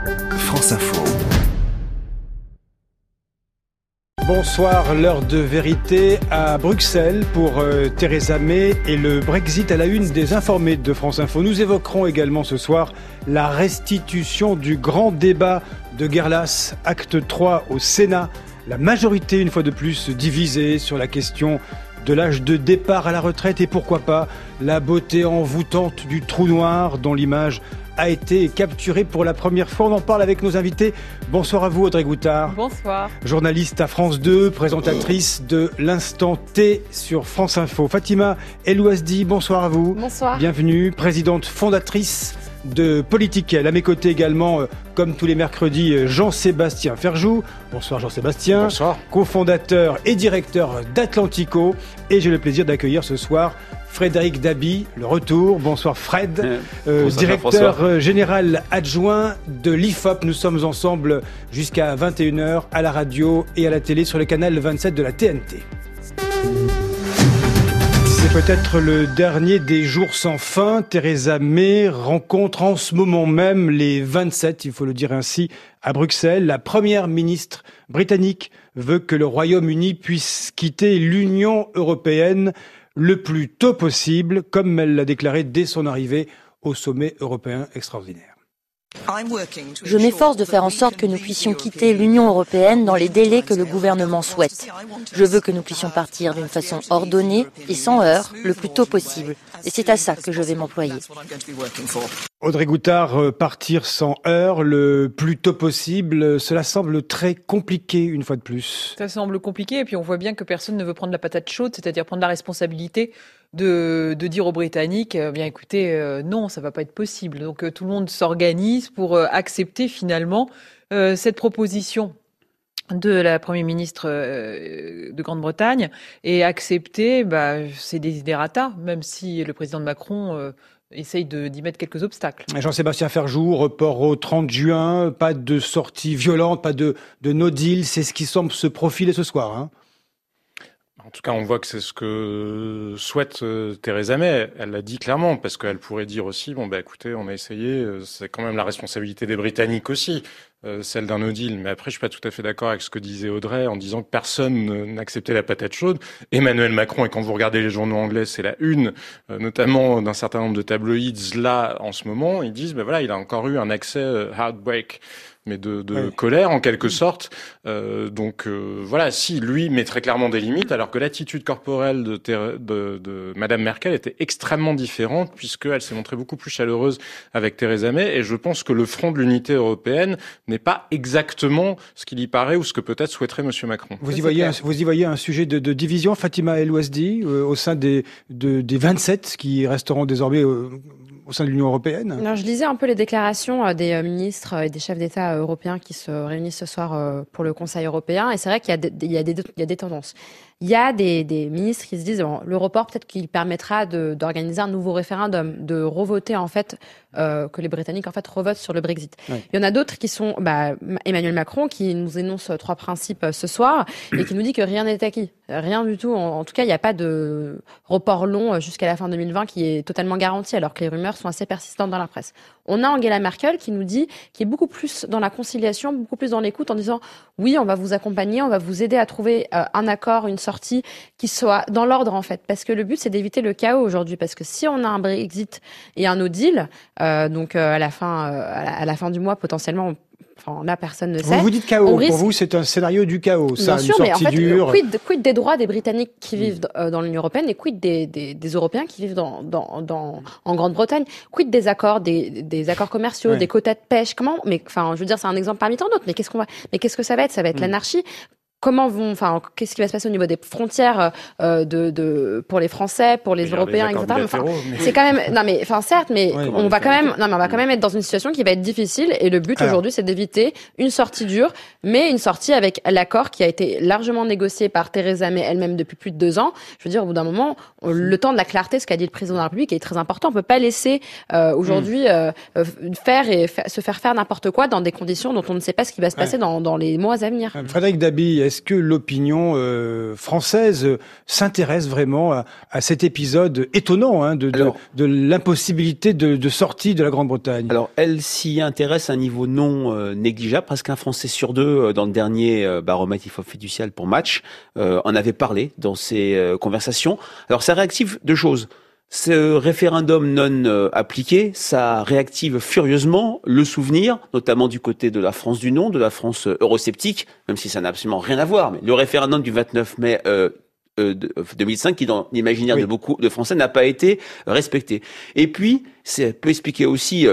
France Info. Bonsoir, l'heure de vérité à Bruxelles pour Theresa May et le Brexit à la une des informés de France Info. Nous évoquerons également ce soir la restitution du grand débat de Guerlas, acte 3 au Sénat. La majorité, une fois de plus, divisée sur la question de l'âge de départ à la retraite et pourquoi pas la beauté envoûtante du trou noir dont l'image a été capturée pour la première fois. On en parle avec nos invités. Bonsoir à vous, Audrey Goutard. Bonsoir. Journaliste à France 2, présentatrice de l'Instant T sur France Info. Fatima Elouazdi, bonsoir à vous. Bonsoir. Bienvenue, présidente fondatrice de Politiquel. À mes côtés également, comme tous les mercredis, Jean-Sébastien Ferjou. Bonsoir Jean-Sébastien. Bonsoir. Cofondateur et directeur d'Atlantico. Et j'ai le plaisir d'accueillir ce soir Frédéric Dabi, le retour. Bonsoir Fred, directeur général adjoint de l'IFOP. Nous sommes ensemble jusqu'à 21h à la radio et à la télé sur le canal 27 de la TNT. C'est peut-être le dernier des jours sans fin. Theresa May rencontre en ce moment même les 27, il faut le dire ainsi, à Bruxelles. La première ministre britannique veut que le Royaume-Uni puisse quitter l'Union européenne le plus tôt possible, comme elle l'a déclaré dès son arrivée au sommet européen extraordinaire. Je m'efforce de faire en sorte que nous puissions quitter l'Union européenne dans les délais que le gouvernement souhaite. Je veux que nous puissions partir d'une façon ordonnée et sans heurts le plus tôt possible. Et c'est à ça que je vais m'employer. Audrey Goutard, partir sans heurts le plus tôt possible, cela semble très compliqué une fois de plus. Ça semble compliqué et puis on voit bien que personne ne veut prendre la patate chaude, c'est-à-dire prendre la responsabilité de dire aux Britanniques, bien écoutez, non, ça va pas être possible. Donc tout le monde s'organise pour accepter finalement cette proposition de la Première ministre de Grande-Bretagne et accepter ces desiderata, même si le président Macron essaye d'y mettre quelques obstacles. Jean-Sébastien Ferjou, report au 30 juin, pas de sortie violente, pas de no deal, c'est ce qui semble se profiler ce soir, hein. En tout cas, on voit que c'est ce que souhaite Theresa May. Elle l'a dit clairement, parce qu'elle pourrait dire aussi, écoutez, on a essayé, c'est quand même la responsabilité des Britanniques aussi, celle d'un no deal. Mais après, je suis pas tout à fait d'accord avec ce que disait Audrey, en disant que personne n'acceptait la patate chaude. Emmanuel Macron, et quand vous regardez les journaux anglais, c'est la une, notamment d'un certain nombre de tabloïds, là, en ce moment, ils disent, il a encore eu un accès heartbreak, mais de colère en quelque sorte. Si lui met très clairement des limites, alors que l'attitude corporelle de Madame Merkel était extrêmement différente, puisqu'elle s'est montrée beaucoup plus chaleureuse avec Theresa May, et je pense que le front de l'unité européenne n'est pas exactement ce qu'il y paraît ou ce que peut-être souhaiterait Monsieur Macron. Vous y voyez un sujet de division, Fatima Elouazdi, au sein des 27 qui resteront désormais au sein de l'Union européenne? Alors, je lisais un peu les déclarations des ministres et des chefs d'État européens qui se réunissent ce soir pour le Conseil européen. Et c'est vrai qu'il y a des tendances. Il y a des ministres qui se disent le report peut-être qu'il permettra d'organiser un nouveau référendum, de revoter en fait que les Britanniques en fait revotent sur le Brexit. Oui. Il y en a d'autres qui sont Emmanuel Macron qui nous énonce 3 principes ce soir et qui nous dit que rien n'est acquis, rien du tout. En tout cas, il n'y a pas de report long jusqu'à la fin 2020 qui est totalement garanti, alors que les rumeurs sont assez persistantes dans la presse. On a Angela Merkel qui nous dit, qui est beaucoup plus dans la conciliation, beaucoup plus dans l'écoute, en disant oui, on va vous accompagner, on va vous aider à trouver un accord, une sortie qui soit dans l'ordre en fait, parce que le but c'est d'éviter le chaos aujourd'hui, parce que si on a un Brexit et un no deal, à la fin du mois potentiellement. Là, personne ne sait. Vous dites chaos. Pour vous, c'est un scénario du chaos. Ça, bien sûr, mais en fait, quid des droits des Britanniques qui vivent dans l'Union européenne et quid des Européens qui vivent en Grande-Bretagne? Quid des accords, des accords commerciaux, des quotas de pêche? C'est un exemple parmi tant d'autres. Mais qu'est-ce que ça va être? Ça va être l'anarchie. Qu'est-ce qui va se passer au niveau des frontières pour les Français, pour les Européens, etc. C'est quand même, certes, mais on va quand même être dans une situation qui va être difficile. Et le but aujourd'hui, c'est d'éviter une sortie dure, mais une sortie avec l'accord qui a été largement négocié par Theresa May elle-même depuis plus de 2 ans. Je veux dire, au bout d'un moment, le temps de la clarté, ce qu'a dit le président de la République, est très important. On peut pas laisser aujourd'hui se faire faire n'importe quoi dans des conditions dont on ne sait pas ce qui va se passer dans les mois à venir. Frédéric Dabi, est-ce que l'opinion française s'intéresse vraiment à cet épisode étonnant de l'impossibilité de sortie de la Grande-Bretagne? Alors, elle s'y intéresse à un niveau non négligeable. Presque un Français sur deux, dans le dernier baromètre fiducial pour Match, en avait parlé dans ses conversations. Alors, ça réactive deux choses. Ce référendum non appliqué, ça réactive furieusement le souvenir, notamment du côté de la France du non, de la France eurosceptique, même si ça n'a absolument rien à voir. Mais le référendum du 29 mai 2005, qui dans l'imaginaire de beaucoup de Français n'a pas été respecté. Et puis, ça peut expliquer aussi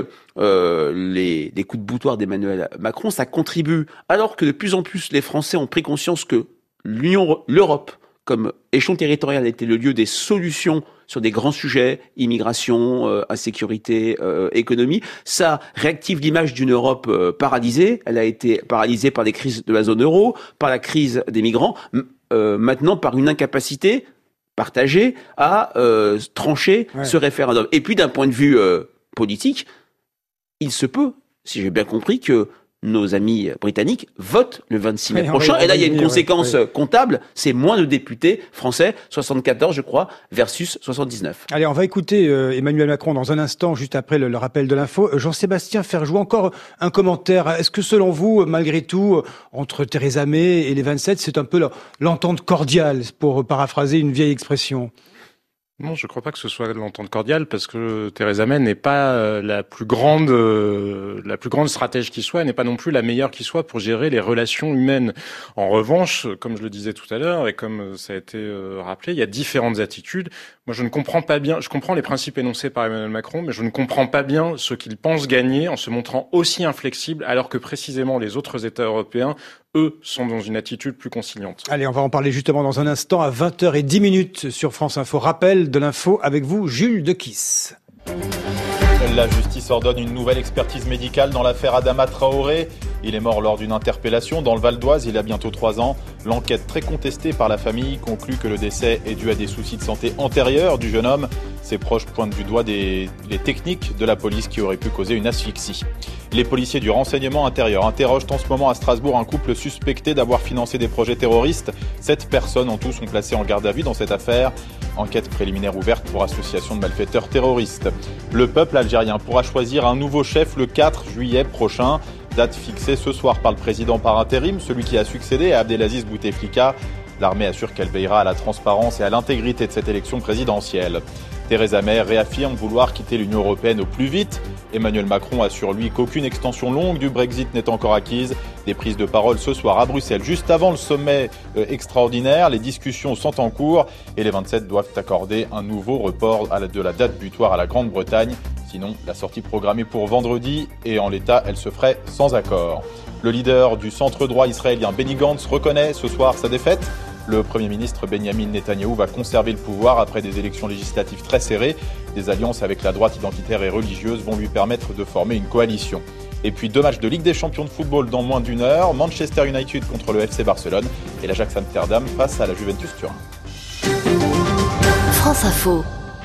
les coups de boutoir d'Emmanuel Macron. Ça contribue, alors que de plus en plus les Français ont pris conscience que l'Europe, comme échelon territorial, était le lieu des solutions sur des grands sujets, immigration, insécurité, économie. Ça réactive l'image d'une Europe paralysée. Elle a été paralysée par les crises de la zone euro, par la crise des migrants, maintenant par une incapacité partagée à trancher ce référendum. Et puis d'un point de vue politique, il se peut, si j'ai bien compris, que nos amis britanniques votent le 26 mai prochain. Et là, il y a une conséquence comptable, c'est moins de députés français, 74 je crois, versus 79. Allez, on va écouter Emmanuel Macron dans un instant, juste après le rappel de l'info. Jean-Sébastien Ferjou, encore un commentaire. Est-ce que selon vous, malgré tout, entre Theresa May et les 27, c'est un peu l'entente cordiale, pour paraphraser une vieille expression? Non, je ne crois pas que ce soit l'entente cordiale, parce que Theresa May n'est pas la plus grande stratège qui soit, n'est pas non plus la meilleure qui soit pour gérer les relations humaines. En revanche, comme je le disais tout à l'heure, et comme ça a été rappelé, il y a différentes attitudes. Moi, je ne comprends pas bien, je comprends les principes énoncés par Emmanuel Macron, mais je ne comprends pas bien ce qu'il pense gagner en se montrant aussi inflexible, alors que précisément les autres États européens, eux, sont dans une attitude plus conciliante. Allez, on va en parler justement dans un instant, à 20h10 sur France Info. Rappel de l'info avec vous, Jules Dequiss. La justice ordonne une nouvelle expertise médicale dans l'affaire Adama Traoré. Il est mort lors d'une interpellation dans le Val d'Oise il y a bientôt 3 ans. L'enquête très contestée par la famille conclut que le décès est dû à des soucis de santé antérieurs du jeune homme. Ses proches pointent du doigt les techniques de la police qui auraient pu causer une asphyxie. Les policiers du renseignement intérieur interrogent en ce moment à Strasbourg un couple suspecté d'avoir financé des projets terroristes. 7 personnes en tout sont placées en garde à vue dans cette affaire. Enquête préliminaire ouverte pour association de malfaiteurs terroristes. Le peuple algérien pourra choisir un nouveau chef le 4 juillet prochain. Date fixée ce soir par le président par intérim, celui qui a succédé à Abdelaziz Bouteflika. L'armée assure qu'elle veillera à la transparence et à l'intégrité de cette élection présidentielle. Theresa May réaffirme vouloir quitter l'Union européenne au plus vite. Emmanuel Macron assure lui qu'aucune extension longue du Brexit n'est encore acquise. Des prises de parole ce soir à Bruxelles, juste avant le sommet extraordinaire. Les discussions sont en cours et les 27 doivent accorder un nouveau report de la date butoir à la Grande-Bretagne. Sinon, la sortie programmée pour vendredi et en l'état, elle se ferait sans accord. Le leader du centre droit israélien Benny Gantz reconnaît ce soir sa défaite. Le Premier ministre Benjamin Netanyahou va conserver le pouvoir après des élections législatives très serrées. Des alliances avec la droite identitaire et religieuse vont lui permettre de former une coalition. Et puis 2 matchs de Ligue des Champions de football dans moins d'1 heure. Manchester United contre le FC Barcelone et l'Ajax Amsterdam face à la Juventus Turin. France Info.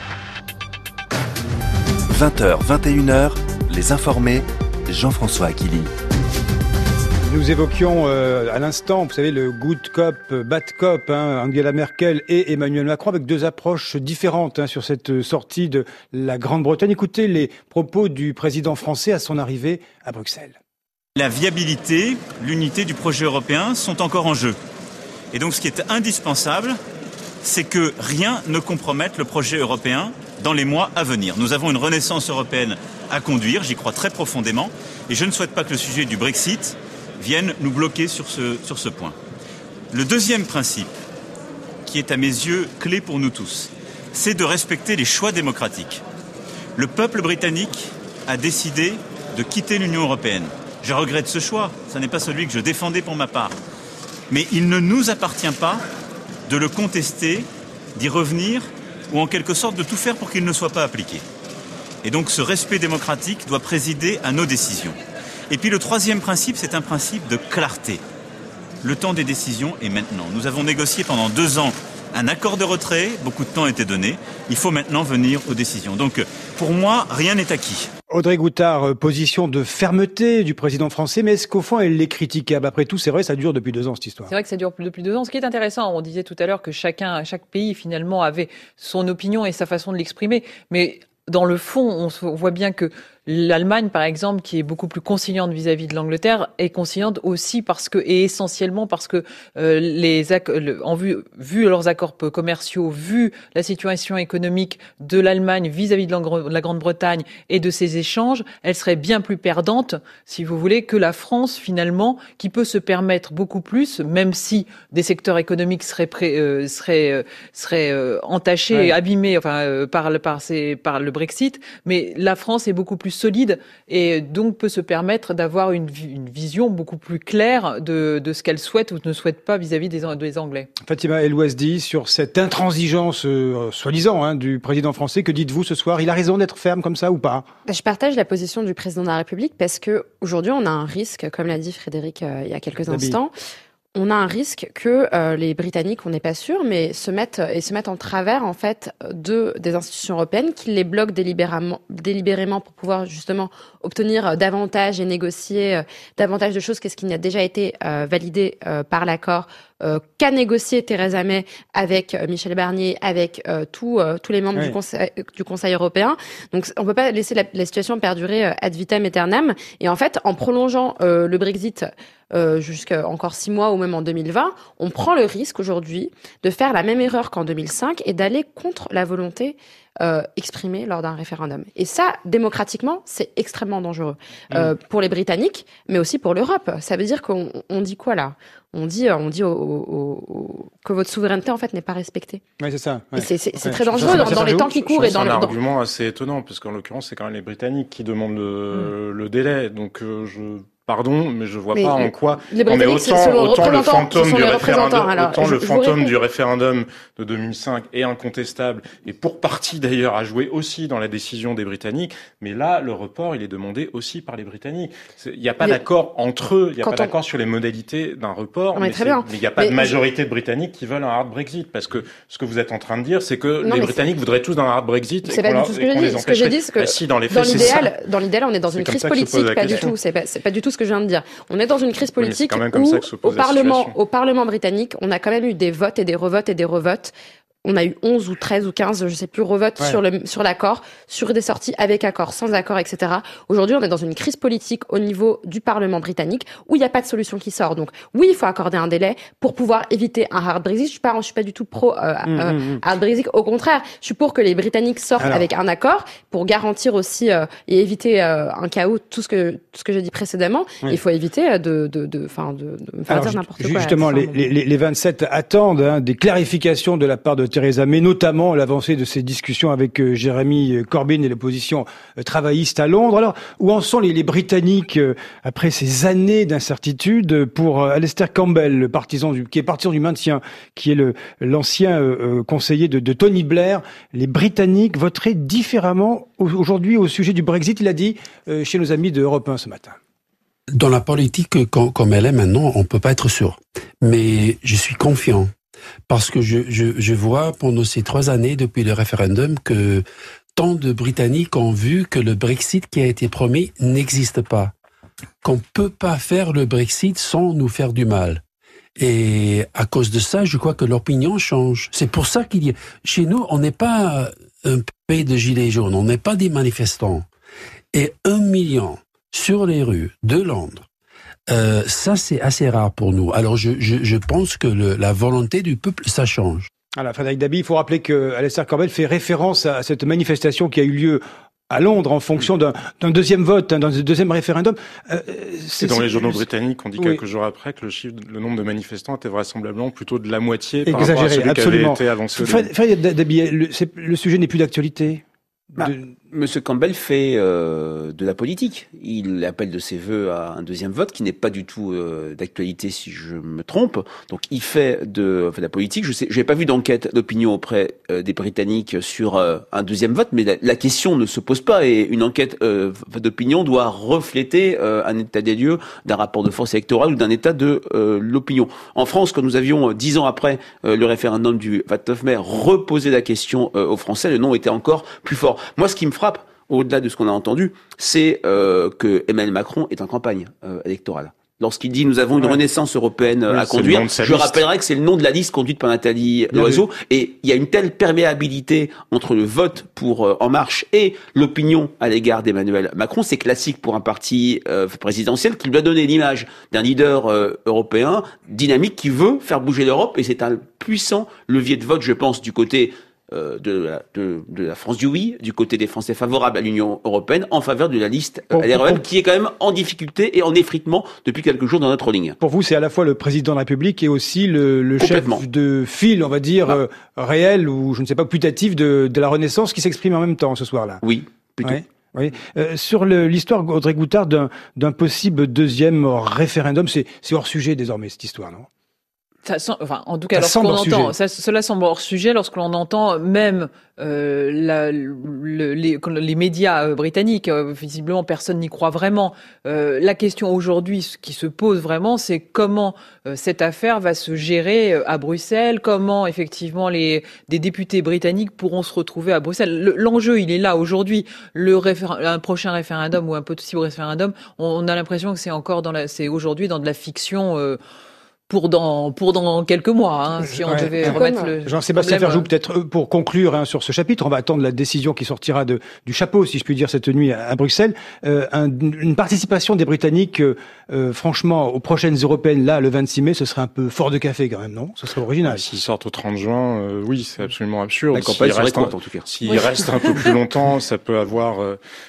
20h, 21h, les informés, Jean-François Aquili. Nous évoquions à l'instant, vous savez, le good cop, bad cop, Angela Merkel et Emmanuel Macron, avec 2 approches différentes sur cette sortie de la Grande-Bretagne. Écoutez les propos du président français à son arrivée à Bruxelles. La viabilité, l'unité du projet européen sont encore en jeu. Et donc ce qui est indispensable, c'est que rien ne compromette le projet européen dans les mois à venir. Nous avons une renaissance européenne à conduire, j'y crois très profondément, et je ne souhaite pas que le sujet du Brexit vienne nous bloquer sur ce point. Le deuxième principe, qui est à mes yeux clé pour nous tous, c'est de respecter les choix démocratiques. Le peuple britannique a décidé de quitter l'Union européenne. Je regrette ce choix, ce n'est pas celui que je défendais pour ma part. Mais il ne nous appartient pas de le contester, d'y revenir, ou en quelque sorte de tout faire pour qu'il ne soit pas appliqué. Et donc ce respect démocratique doit présider à nos décisions. Et puis le troisième principe, c'est un principe de clarté. Le temps des décisions est maintenant. Nous avons négocié pendant 2 ans un accord de retrait, beaucoup de temps a été donné. Il faut maintenant venir aux décisions. Donc pour moi, rien n'est acquis. Audrey Goutard, position de fermeté du président français, mais est-ce qu'au fond elle est critiquable? Après tout, c'est vrai, ça dure depuis 2 ans cette histoire. C'est vrai que ça dure depuis 2 ans. Ce qui est intéressant, on disait tout à l'heure que chaque pays finalement avait son opinion et sa façon de l'exprimer, mais dans le fond, on voit bien que l'Allemagne, par exemple, qui est beaucoup plus conciliante vis-à-vis de l'Angleterre, est conciliante aussi et essentiellement parce que vu leurs accords commerciaux, vu la situation économique de l'Allemagne vis-à-vis de la Grande-Bretagne et de ces échanges, elle serait bien plus perdante, si vous voulez, que la France, finalement, qui peut se permettre beaucoup plus, même si des secteurs économiques seraient entachés, abîmés, par le Brexit, mais la France est beaucoup plus solide et donc peut se permettre d'avoir une vision beaucoup plus claire de ce qu'elle souhaite ou ne souhaite pas vis-à-vis des Anglais. Fatima El-Ouazdi, sur cette intransigeance soi-disant du président français, que dites-vous ce soir? Il a raison d'être ferme comme ça ou pas? Je partage la position du président de la République parce que aujourd'hui on a un risque, comme l'a dit Frédéric il y a quelques instants, on a un risque que les Britanniques, on n'est pas sûr, mais se mettent en travers en fait des institutions européennes qui les bloquent délibérément pour pouvoir justement obtenir davantage et négocier davantage de choses qu'est-ce qui n'a déjà été validé par l'accord qu'a négocié Theresa May avec Michel Barnier, avec tous les membres du Conseil européen. Donc on peut pas laisser la situation perdurer ad vitam aeternam. Et en fait, en prolongeant le Brexit jusqu'à encore 6 mois ou même en 2020, on prend le risque aujourd'hui de faire la même erreur qu'en 2005 et d'aller contre la volonté exprimée lors d'un référendum. Et ça, démocratiquement, c'est extrêmement dangereux pour les Britanniques, mais aussi pour l'Europe. Ça veut dire qu'on dit quoi là? On dit que votre souveraineté en fait n'est pas respectée. Oui, c'est ça. Ouais. Et c'est très dangereux dans les temps qui courent et dans un argument assez étonnant, parce qu'en l'occurrence, c'est quand même les Britanniques qui demandent le délai. Donc pardon, mais je vois pas en quoi. Les Britanniques, autant le fantôme du référendum de 2005 est incontestable et pour partie d'ailleurs a joué aussi dans la décision des Britanniques. Mais là, le report, il est demandé aussi par les Britanniques. Il n'y a pas d'accord entre eux. Il n'y a pas d'accord sur les modalités d'un report. Mais il n'y a pas de majorité de Britanniques qui veulent un hard Brexit. Parce que ce que vous êtes en train de dire, c'est que les Britanniques voudraient tous un hard Brexit. C'est pas du tout ce que je dis. Ce que je dis, c'est que dans l'idéal, on est dans une crise politique. Pas du tout. C'est pas du tout ce que je viens de dire. On est dans une crise politique où, au Parlement britannique, on a quand même eu des votes et des revotes et des revotes. On a eu 11 ou 13 ou 15, je sais plus, revotes sur l'accord, sur des sorties avec accord, sans accord, etc. Aujourd'hui, on est dans une crise politique au niveau du Parlement britannique où il n'y a pas de solution qui sort. Donc, oui, il faut accorder un délai pour pouvoir éviter un hard Brexit. Je suis pas du tout pro hard Brexit. Au contraire, je suis pour que les Britanniques sortent avec un accord pour garantir aussi et éviter un chaos. Tout ce que j'ai dit précédemment. Il faut éviter de me faire dire n'importe quoi. Justement, les 27 attendent des clarifications de la part de Theresa May, notamment l'avancée de ces discussions avec Jeremy Corbyn et l'opposition travailliste à Londres. Alors, où en sont les Britanniques après ces années d'incertitude? Pour Alastair Campbell, qui est partisan du maintien, qui est l'ancien conseiller de Tony Blair, les Britanniques voteraient différemment aujourd'hui au sujet du Brexit, il a dit chez nos amis de Europe 1 ce matin. Dans la politique comme elle est maintenant, on peut pas être sûr. Mais je suis confiant. Parce que je vois pendant ces 3 années depuis le référendum que tant de Britanniques ont vu que le Brexit qui a été promis n'existe pas. Qu'on peut pas faire le Brexit sans nous faire du mal. Et à cause de ça, je crois que l'opinion change. C'est pour ça chez nous, on n'est pas un pays de gilets jaunes, on n'est pas des manifestants. Et 1 million sur les rues de Londres, ça, c'est assez rare pour nous. Alors, je pense que la volonté du peuple, ça change. Voilà, Frédéric Dabi, il faut rappeler que Alastair Campbell fait référence à cette manifestation qui a eu lieu à Londres en fonction d'un deuxième vote, d'un deuxième référendum. C'est dans les journaux britanniques, on dit quelques jours après que le nombre de manifestants était vraisemblablement plutôt de la moitié par rapport à celui qui avait été avancé. Frédéric Dabi, le sujet n'est plus d'actualité. Monsieur Campbell fait de la politique. Il appelle de ses vœux à un deuxième vote qui n'est pas du tout d'actualité si je me trompe. Donc il fait de la politique. J'ai pas vu d'enquête d'opinion auprès des Britanniques sur un deuxième vote, mais la question ne se pose pas et une enquête d'opinion doit refléter un état des lieux d'un rapport de force électorale ou d'un état de l'opinion. En France, quand nous avions 10 ans après le référendum du 29 mai reposé la question aux Français, le non était encore plus fort. Moi, ce qui me frappe au-delà de ce qu'on a entendu, c'est que Emmanuel Macron est en campagne électorale. Lorsqu'il dit nous avons une renaissance européenne à conduire, je rappellerai que c'est le nom de la liste conduite par Nathalie Loiseau. Et il y a une telle perméabilité entre le vote pour En Marche et l'opinion à l'égard d'Emmanuel Macron, c'est classique pour un parti présidentiel qui doit donner l'image d'un leader européen dynamique qui veut faire bouger l'Europe. Et c'est un puissant levier de vote, je pense, du côté de la France du oui, du côté des Français favorables à l'Union européenne, en faveur de la liste LREM, qui est quand même en difficulté et en effritement depuis quelques jours dans notre ligne. Pour vous, c'est à la fois le président de la République et aussi le chef de file, on va dire, réel ou je ne sais pas, putatif de la Renaissance qui s'exprime en même temps ce soir-là. Oui, plutôt. Ouais. Oui. Sur l'histoire, Audrey Goutard, d'un possible deuxième référendum, c'est hors sujet désormais cette histoire, non ? En tout cas, cela semble hors sujet lorsque l'on entend même les médias britanniques. Visiblement, personne n'y croit vraiment. La question aujourd'hui, ce qui se pose vraiment, c'est comment cette affaire va se gérer à Bruxelles, comment effectivement des députés britanniques pourront se retrouver à Bruxelles. L'enjeu, il est là aujourd'hui. Un prochain référendum ou un possible référendum, on a l'impression que c'est aujourd'hui dans de la fiction. Pour dans quelques mois, si on devait remettre le Jean-Sébastien Ferjou, peut-être pour conclure sur ce chapitre, on va attendre la décision qui sortira du chapeau, si je puis dire, cette nuit à Bruxelles. Une participation des Britanniques, franchement, aux prochaines européennes, là, le 26 mai, ce serait un peu fort de café quand même, non ? Ce serait original. S'ils sortent au 30 juin, oui, c'est absolument absurde. La campagne serait courte, en tout cas. S'il reste un peu plus longtemps, ça peut avoir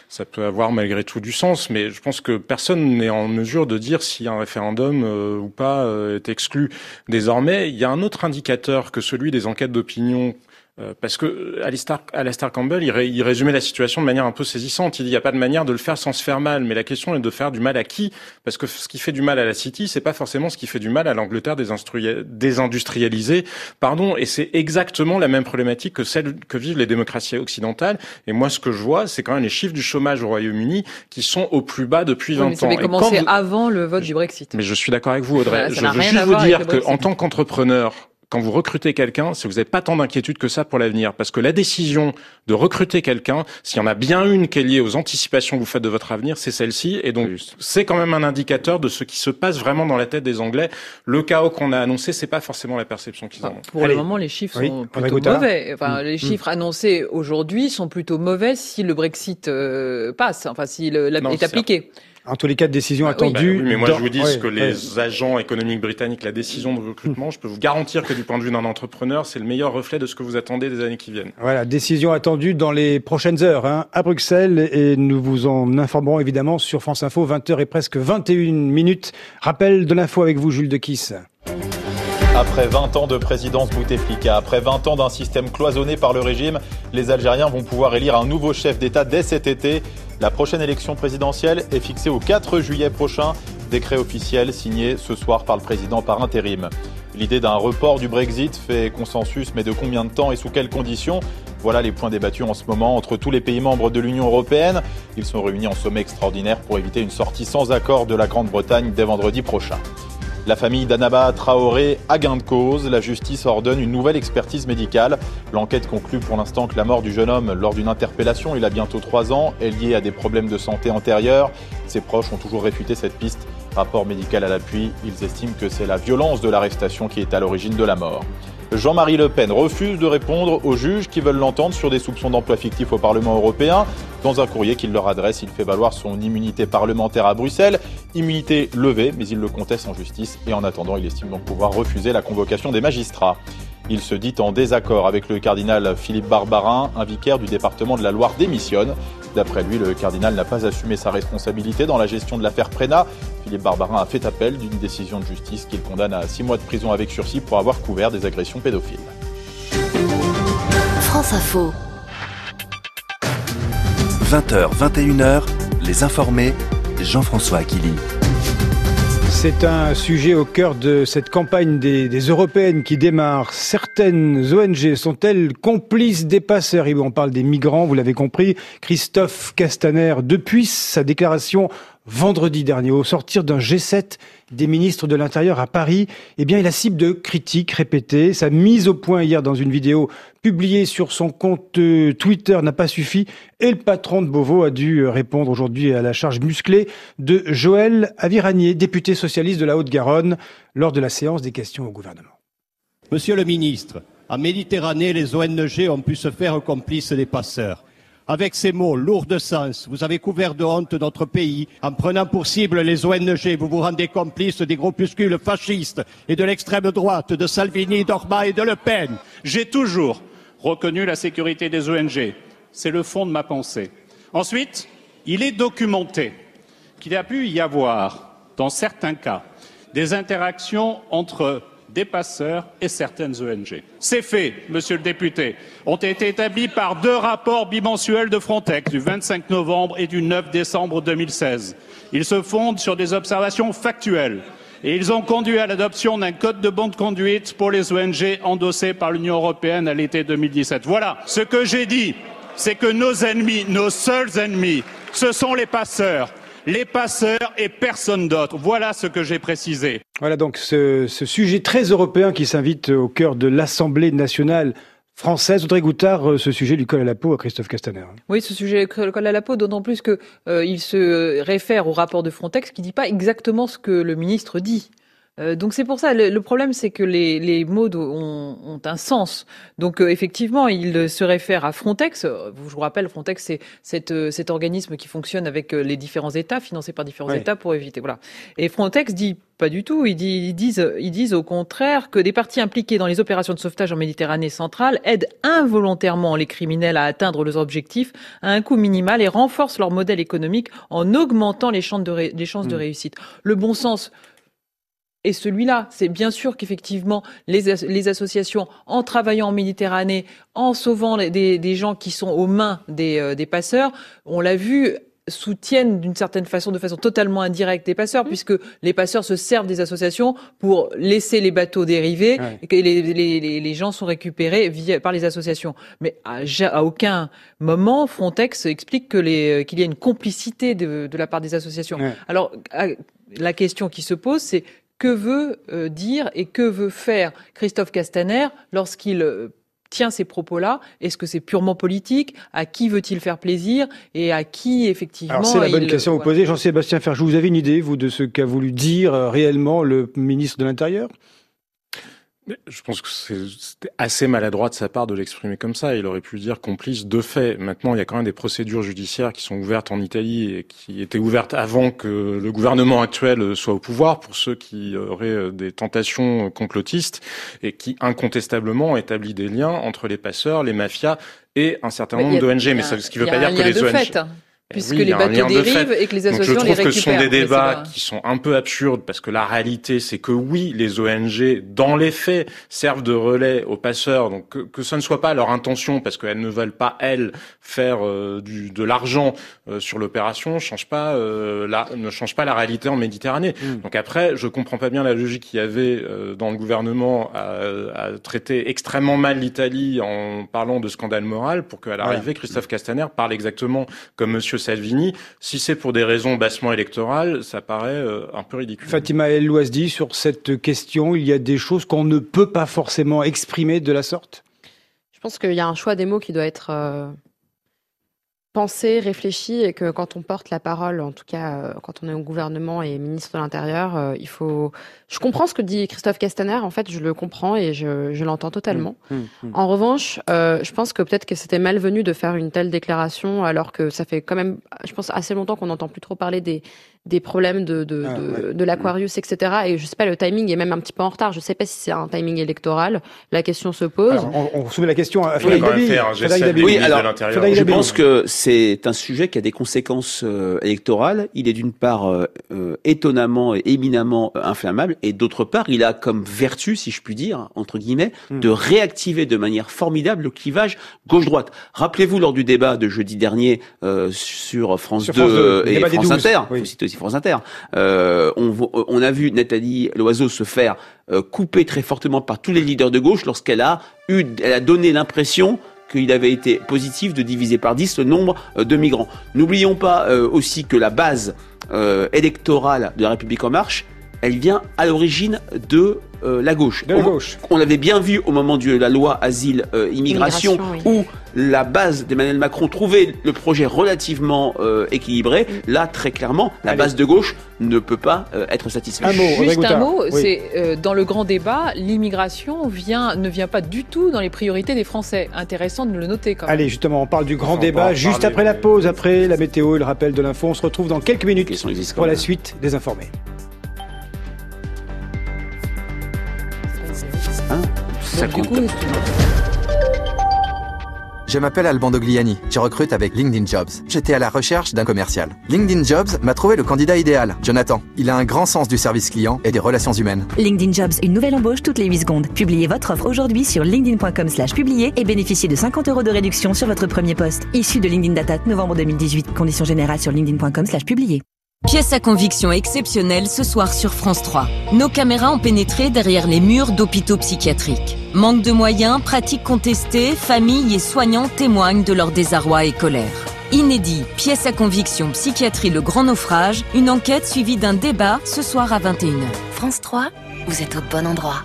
malgré tout du sens, mais je pense que personne n'est en mesure de dire si un référendum ou pas est exclu. Désormais, il y a un autre indicateur que celui des enquêtes d'opinion, parce que Alastair Campbell, il résumait la situation de manière un peu saisissante. Il dit il n'y a pas de manière de le faire sans se faire mal, mais la question est de faire du mal à qui ? Parce que ce qui fait du mal à la City, c'est pas forcément ce qui fait du mal à l'Angleterre désindustrialisée, et c'est exactement la même problématique que celle que vivent les démocraties occidentales. Et moi, ce que je vois, c'est quand même les chiffres du chômage au Royaume-uni qui sont au plus bas depuis 20 ans. Mais ça avait commencé avant le vote du Brexit. Mais je suis d'accord avec vous, Audrey. Je veux juste vous dire qu'en tant qu'entrepreneur, quand vous recrutez quelqu'un, c'est que vous n'avez pas tant d'inquiétude que ça pour l'avenir. Parce que la décision de recruter quelqu'un, s'il y en a bien une qui est liée aux anticipations que vous faites de votre avenir, c'est celle-ci. Et donc, c'est quand même un indicateur de ce qui se passe vraiment dans la tête des Anglais. Le chaos qu'on a annoncé, c'est pas forcément la perception qu'ils en ont. Pour le moment, les chiffres sont plutôt mauvais. Les chiffres annoncés aujourd'hui sont plutôt mauvais si le Brexit passe, s'il est appliqué. En tous les cas, décision attendue. Oui, mais moi, je vous dis que les agents économiques britanniques, la décision de recrutement, je peux vous garantir que du point de vue d'un entrepreneur, c'est le meilleur reflet de ce que vous attendez des années qui viennent. Voilà, décision attendue dans les prochaines heures, à Bruxelles, et nous vous en informerons évidemment sur France Info, 20h et presque 21 minutes. Rappel de l'info avec vous, Jules Dequisse. Après 20 ans de présidence Bouteflika, après 20 ans d'un système cloisonné par le régime, les Algériens vont pouvoir élire un nouveau chef d'État dès cet été. La prochaine élection présidentielle est fixée au 4 juillet prochain. Décret officiel signé ce soir par le président par intérim. L'idée d'un report du Brexit fait consensus, mais de combien de temps et sous quelles conditions ? Voilà les points débattus en ce moment entre tous les pays membres de l'Union européenne. Ils sont réunis en sommet extraordinaire pour éviter une sortie sans accord de la Grande-Bretagne dès vendredi prochain. La famille d'Annaba Traoré a gain de cause. La justice ordonne une nouvelle expertise médicale. L'enquête conclut pour l'instant que la mort du jeune homme lors d'une interpellation, il a bientôt 3 ans, est liée à des problèmes de santé antérieurs. Ses proches ont toujours réfuté cette piste. Rapport médical à l'appui, ils estiment que c'est la violence de l'arrestation qui est à l'origine de la mort. Jean-Marie Le Pen refuse de répondre aux juges qui veulent l'entendre sur des soupçons d'emploi fictif au Parlement européen. Dans un courrier qu'il leur adresse, il fait valoir son immunité parlementaire à Bruxelles. Immunité levée, mais il le conteste en justice. Et en attendant, il estime donc pouvoir refuser la convocation des magistrats. Il se dit en désaccord avec le cardinal Philippe Barbarin, un vicaire du département de la Loire démissionne. D'après lui, le cardinal n'a pas assumé sa responsabilité dans la gestion de l'affaire Prénat. Philippe Barbarin a fait appel d'une décision de justice qu'il condamne à 6 mois de prison avec sursis pour avoir couvert des agressions pédophiles. France Info. 20h, 21h, les informés, Jean-François Aquili. C'est un sujet au cœur de cette campagne des européennes qui démarre. Certaines ONG sont-elles complices des passeurs ? Et on parle des migrants, vous l'avez compris. Christophe Castaner, depuis sa déclaration vendredi dernier. Au sortir d'un G7 des ministres de l'Intérieur à Paris, il a cible de critiques répétées. Sa mise au point hier dans une vidéo publiée sur son compte Twitter n'a pas suffi et le patron de Beauvau a dû répondre aujourd'hui à la charge musclée de Joël Aviragnet, député socialiste de la Haute-Garonne, lors de la séance des questions au gouvernement. Monsieur le ministre, en Méditerranée, les ONG ont pu se faire complices des passeurs. Avec ces mots lourds de sens, vous avez couvert de honte notre pays. En prenant pour cible les ONG, vous vous rendez complice des groupuscules fascistes et de l'extrême droite, de Salvini, d'Orban et de Le Pen. J'ai toujours reconnu la sécurité des ONG. C'est le fond de ma pensée. Ensuite, il est documenté qu'il a pu y avoir, dans certains cas, des interactions entre des passeurs et certaines ONG. Ces faits, monsieur le député, ont été établis par 2 rapports bimensuels de Frontex du 25 novembre et du 9 décembre 2016. Ils se fondent sur des observations factuelles et ils ont conduit à l'adoption d'un code de bonne conduite pour les ONG endossé par l'Union européenne à l'été 2017. Voilà, ce que j'ai dit, c'est que nos ennemis, nos seuls ennemis, ce sont les passeurs et personne d'autre. Voilà ce que j'ai précisé. Voilà donc ce sujet très européen qui s'invite au cœur de l'Assemblée nationale française. Audrey Goutard, ce sujet lui colle à la peau à Christophe Castaner. Oui, ce sujet colle à la peau, d'autant plus que il se réfère au rapport de Frontex qui dit pas exactement ce que le ministre dit. Donc c'est pour ça, le problème c'est que les mots ont un sens. Donc effectivement, il se réfère à Frontex. Je vous rappelle, Frontex c'est cet organisme qui fonctionne avec les différents États, financé par différents États pour éviter. Voilà. Et Frontex dit pas du tout. Ils disent au contraire que des parties impliquées dans les opérations de sauvetage en Méditerranée centrale aident involontairement les criminels à atteindre leurs objectifs à un coût minimal et renforcent leur modèle économique en augmentant les chances de réussite. Le bon sens et celui-là, c'est bien sûr qu'effectivement, les associations, en travaillant en Méditerranée, en sauvant des gens qui sont aux mains des passeurs, on l'a vu, soutiennent d'une certaine façon, de façon totalement indirecte des passeurs, puisque les passeurs se servent des associations pour laisser les bateaux dériver et que les gens sont récupérés par les associations. Mais à aucun moment, Frontex explique qu'il y a une complicité de la part des associations. Alors, la question qui se pose, c'est que veut dire et que veut faire Christophe Castaner lorsqu'il tient ces propos-là? Est-ce que c'est purement politique? À qui veut-il faire plaisir? Et à qui, effectivement... Alors, c'est la bonne question à vous poser. Jean-Sébastien Ferjou, vous avez une idée, vous, de ce qu'a voulu dire réellement le ministre de l'Intérieur? Je pense que c'était assez maladroit de sa part de l'exprimer comme ça. Il aurait pu dire complice de fait. Maintenant, il y a quand même des procédures judiciaires qui sont ouvertes en Italie et qui étaient ouvertes avant que le gouvernement actuel soit au pouvoir pour ceux qui auraient des tentations complotistes et qui incontestablement ont établi des liens entre les passeurs, les mafias et un certain nombre d'ONG. Mais ce qui ne veut pas dire que les ONG... Puisque les bateaux dérivent et que les associations les récupèrent. Donc je trouve que ce sont des débats qui sont un peu absurdes parce que la réalité c'est que oui, les ONG, dans les faits, servent de relais aux passeurs. Donc que ce ne soit pas leur intention parce qu'elles ne veulent pas, elles, faire de l'argent sur l'opération, ne change pas la réalité en Méditerranée. Donc après, je comprends pas bien la logique qu'il y avait dans le gouvernement à traiter extrêmement mal l'Italie en parlant de scandale moral pour qu'à l'arrivée, Christophe Castaner parle exactement comme Monsieur Salvini. Si c'est pour des raisons bassement électorales, ça paraît un peu ridicule. Fatima El Ouazdi, sur cette question, il y a des choses qu'on ne peut pas forcément exprimer de la sorte? Je pense qu'il y a un choix des mots qui doit être pensé, réfléchi, et que quand on porte la parole, en tout cas quand on est au gouvernement et ministre de l'Intérieur, il faut... Je comprends ce que dit Christophe Castaner, en fait, je le comprends et je l'entends totalement. En revanche, je pense que peut-être que c'était malvenu de faire une telle déclaration, alors que ça fait quand même, je pense, assez longtemps qu'on n'entend plus trop parler des problèmes de l'Aquarius, etc. Et je sais pas, le timing est même un petit peu en retard. Je sais pas si c'est un timing électoral. La question se pose. Alors, on soumet la question à Frédéric Dabi. Oui, alors, je pense que c'est un sujet qui a des conséquences électorales. Il est d'une part étonnamment et éminemment inflammable, et d'autre part, il a comme vertu, si je puis dire, entre guillemets, de réactiver de manière formidable le clivage gauche-droite. Rappelez-vous, lors du débat de jeudi dernier sur France 2 et France Inter, faut citer aussi France Inter, on a vu Nathalie Loiseau se faire couper très fortement par tous les leaders de gauche lorsqu'elle a donné l'impression qu'il avait été positif de diviser par 10 le nombre de migrants. N'oublions pas aussi que la base électorale de La République En Marche, elle vient à l'origine de la gauche. On l'avait bien vu au moment de la loi asile-immigration, oui. Où la base d'Emmanuel Macron trouvait le projet relativement équilibré. Là, très clairement, la base de gauche ne peut pas être satisfaite. Juste un mot, oui. C'est dans le grand débat, l'immigration ne vient pas du tout dans les priorités des Français. Intéressant de le noter quand même. Allez, justement, on parle du grand débat juste après la pause, après la météo et le rappel de l'info. On se retrouve dans quelques minutes pour la suite des informés. Ça compte. Je m'appelle Alban Dogliani, je recrute avec LinkedIn Jobs. J'étais à la recherche d'un commercial. LinkedIn Jobs m'a trouvé le candidat idéal, Jonathan. Il a un grand sens du service client et des relations humaines. LinkedIn Jobs, une nouvelle embauche toutes les 8 secondes. Publiez votre offre aujourd'hui sur linkedin.com/publier et bénéficiez de 50 € de réduction sur votre premier poste. Issu de LinkedIn Data, novembre 2018. Conditions générales sur linkedin.com/publier. Pièce à conviction exceptionnelle ce soir sur France 3. Nos caméras ont pénétré derrière les murs d'hôpitaux psychiatriques. Manque de moyens, pratiques contestées, familles et soignants témoignent de leur désarroi et colère. Inédit, pièce à conviction psychiatrie Le Grand Naufrage, une enquête suivie d'un débat ce soir à 21h. France 3, vous êtes au bon endroit.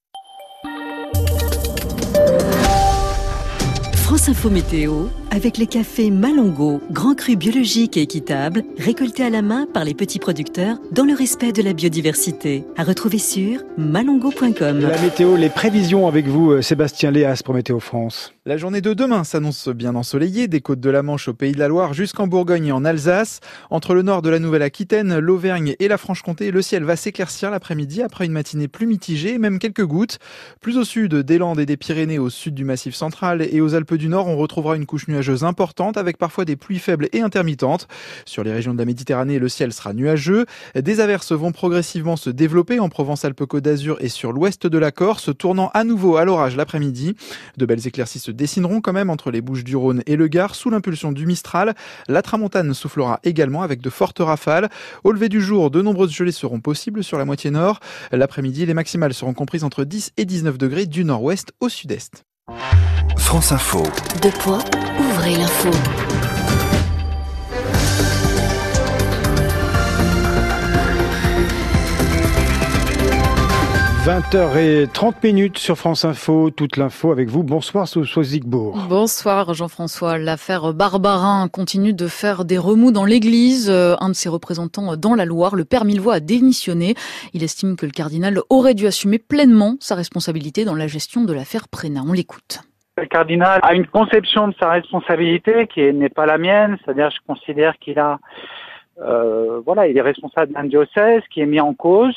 France Info Météo, avec les cafés Malongo, grand cru biologique et équitable, récoltés à la main par les petits producteurs dans le respect de la biodiversité. À retrouver sur malongo.com. La météo, les prévisions avec vous, Sébastien Léas pour Météo France. La journée de demain s'annonce bien ensoleillée, des côtes de la Manche au Pays de la Loire jusqu'en Bourgogne et en Alsace. Entre le nord de la Nouvelle-Aquitaine, l'Auvergne et la Franche-Comté, le ciel va s'éclaircir l'après-midi après une matinée plus mitigée, même quelques gouttes. Plus au sud, des Landes et des Pyrénées, au sud du Massif central et aux Alpes du Nord, on retrouvera une couche nuageuse importante avec parfois des pluies faibles et intermittentes. Sur les régions de la Méditerranée, le ciel sera nuageux. Des averses vont progressivement se développer en Provence-Alpes-Côte d'Azur et sur l'ouest de la Corse, tournant à nouveau à l'orage l'après-midi. De belles éclaircies se dessineront quand même entre les Bouches-du-Rhône et le Gard sous l'impulsion du Mistral. La tramontane soufflera également avec de fortes rafales. Au lever du jour, de nombreuses gelées seront possibles sur la moitié nord. L'après-midi, les maximales seront comprises entre 10 et 19 degrés du nord-ouest au sud-est. France Info. Deux points, ouvrez l'info. – 20h30 sur France Info, toute l'info avec vous. Bonsoir Soizigbourg. Bonsoir Jean-François. L'affaire Barbarin continue de faire des remous dans l'église. Un de ses représentants dans la Loire, le père Millevoye, a démissionné. Il estime que le cardinal aurait dû assumer pleinement sa responsabilité dans la gestion de l'affaire Prénat. On l'écoute. Le cardinal a une conception de sa responsabilité qui n'est pas la mienne, c'est-à-dire je considère qu'il a, il est responsable d'un diocèse qui est mis en cause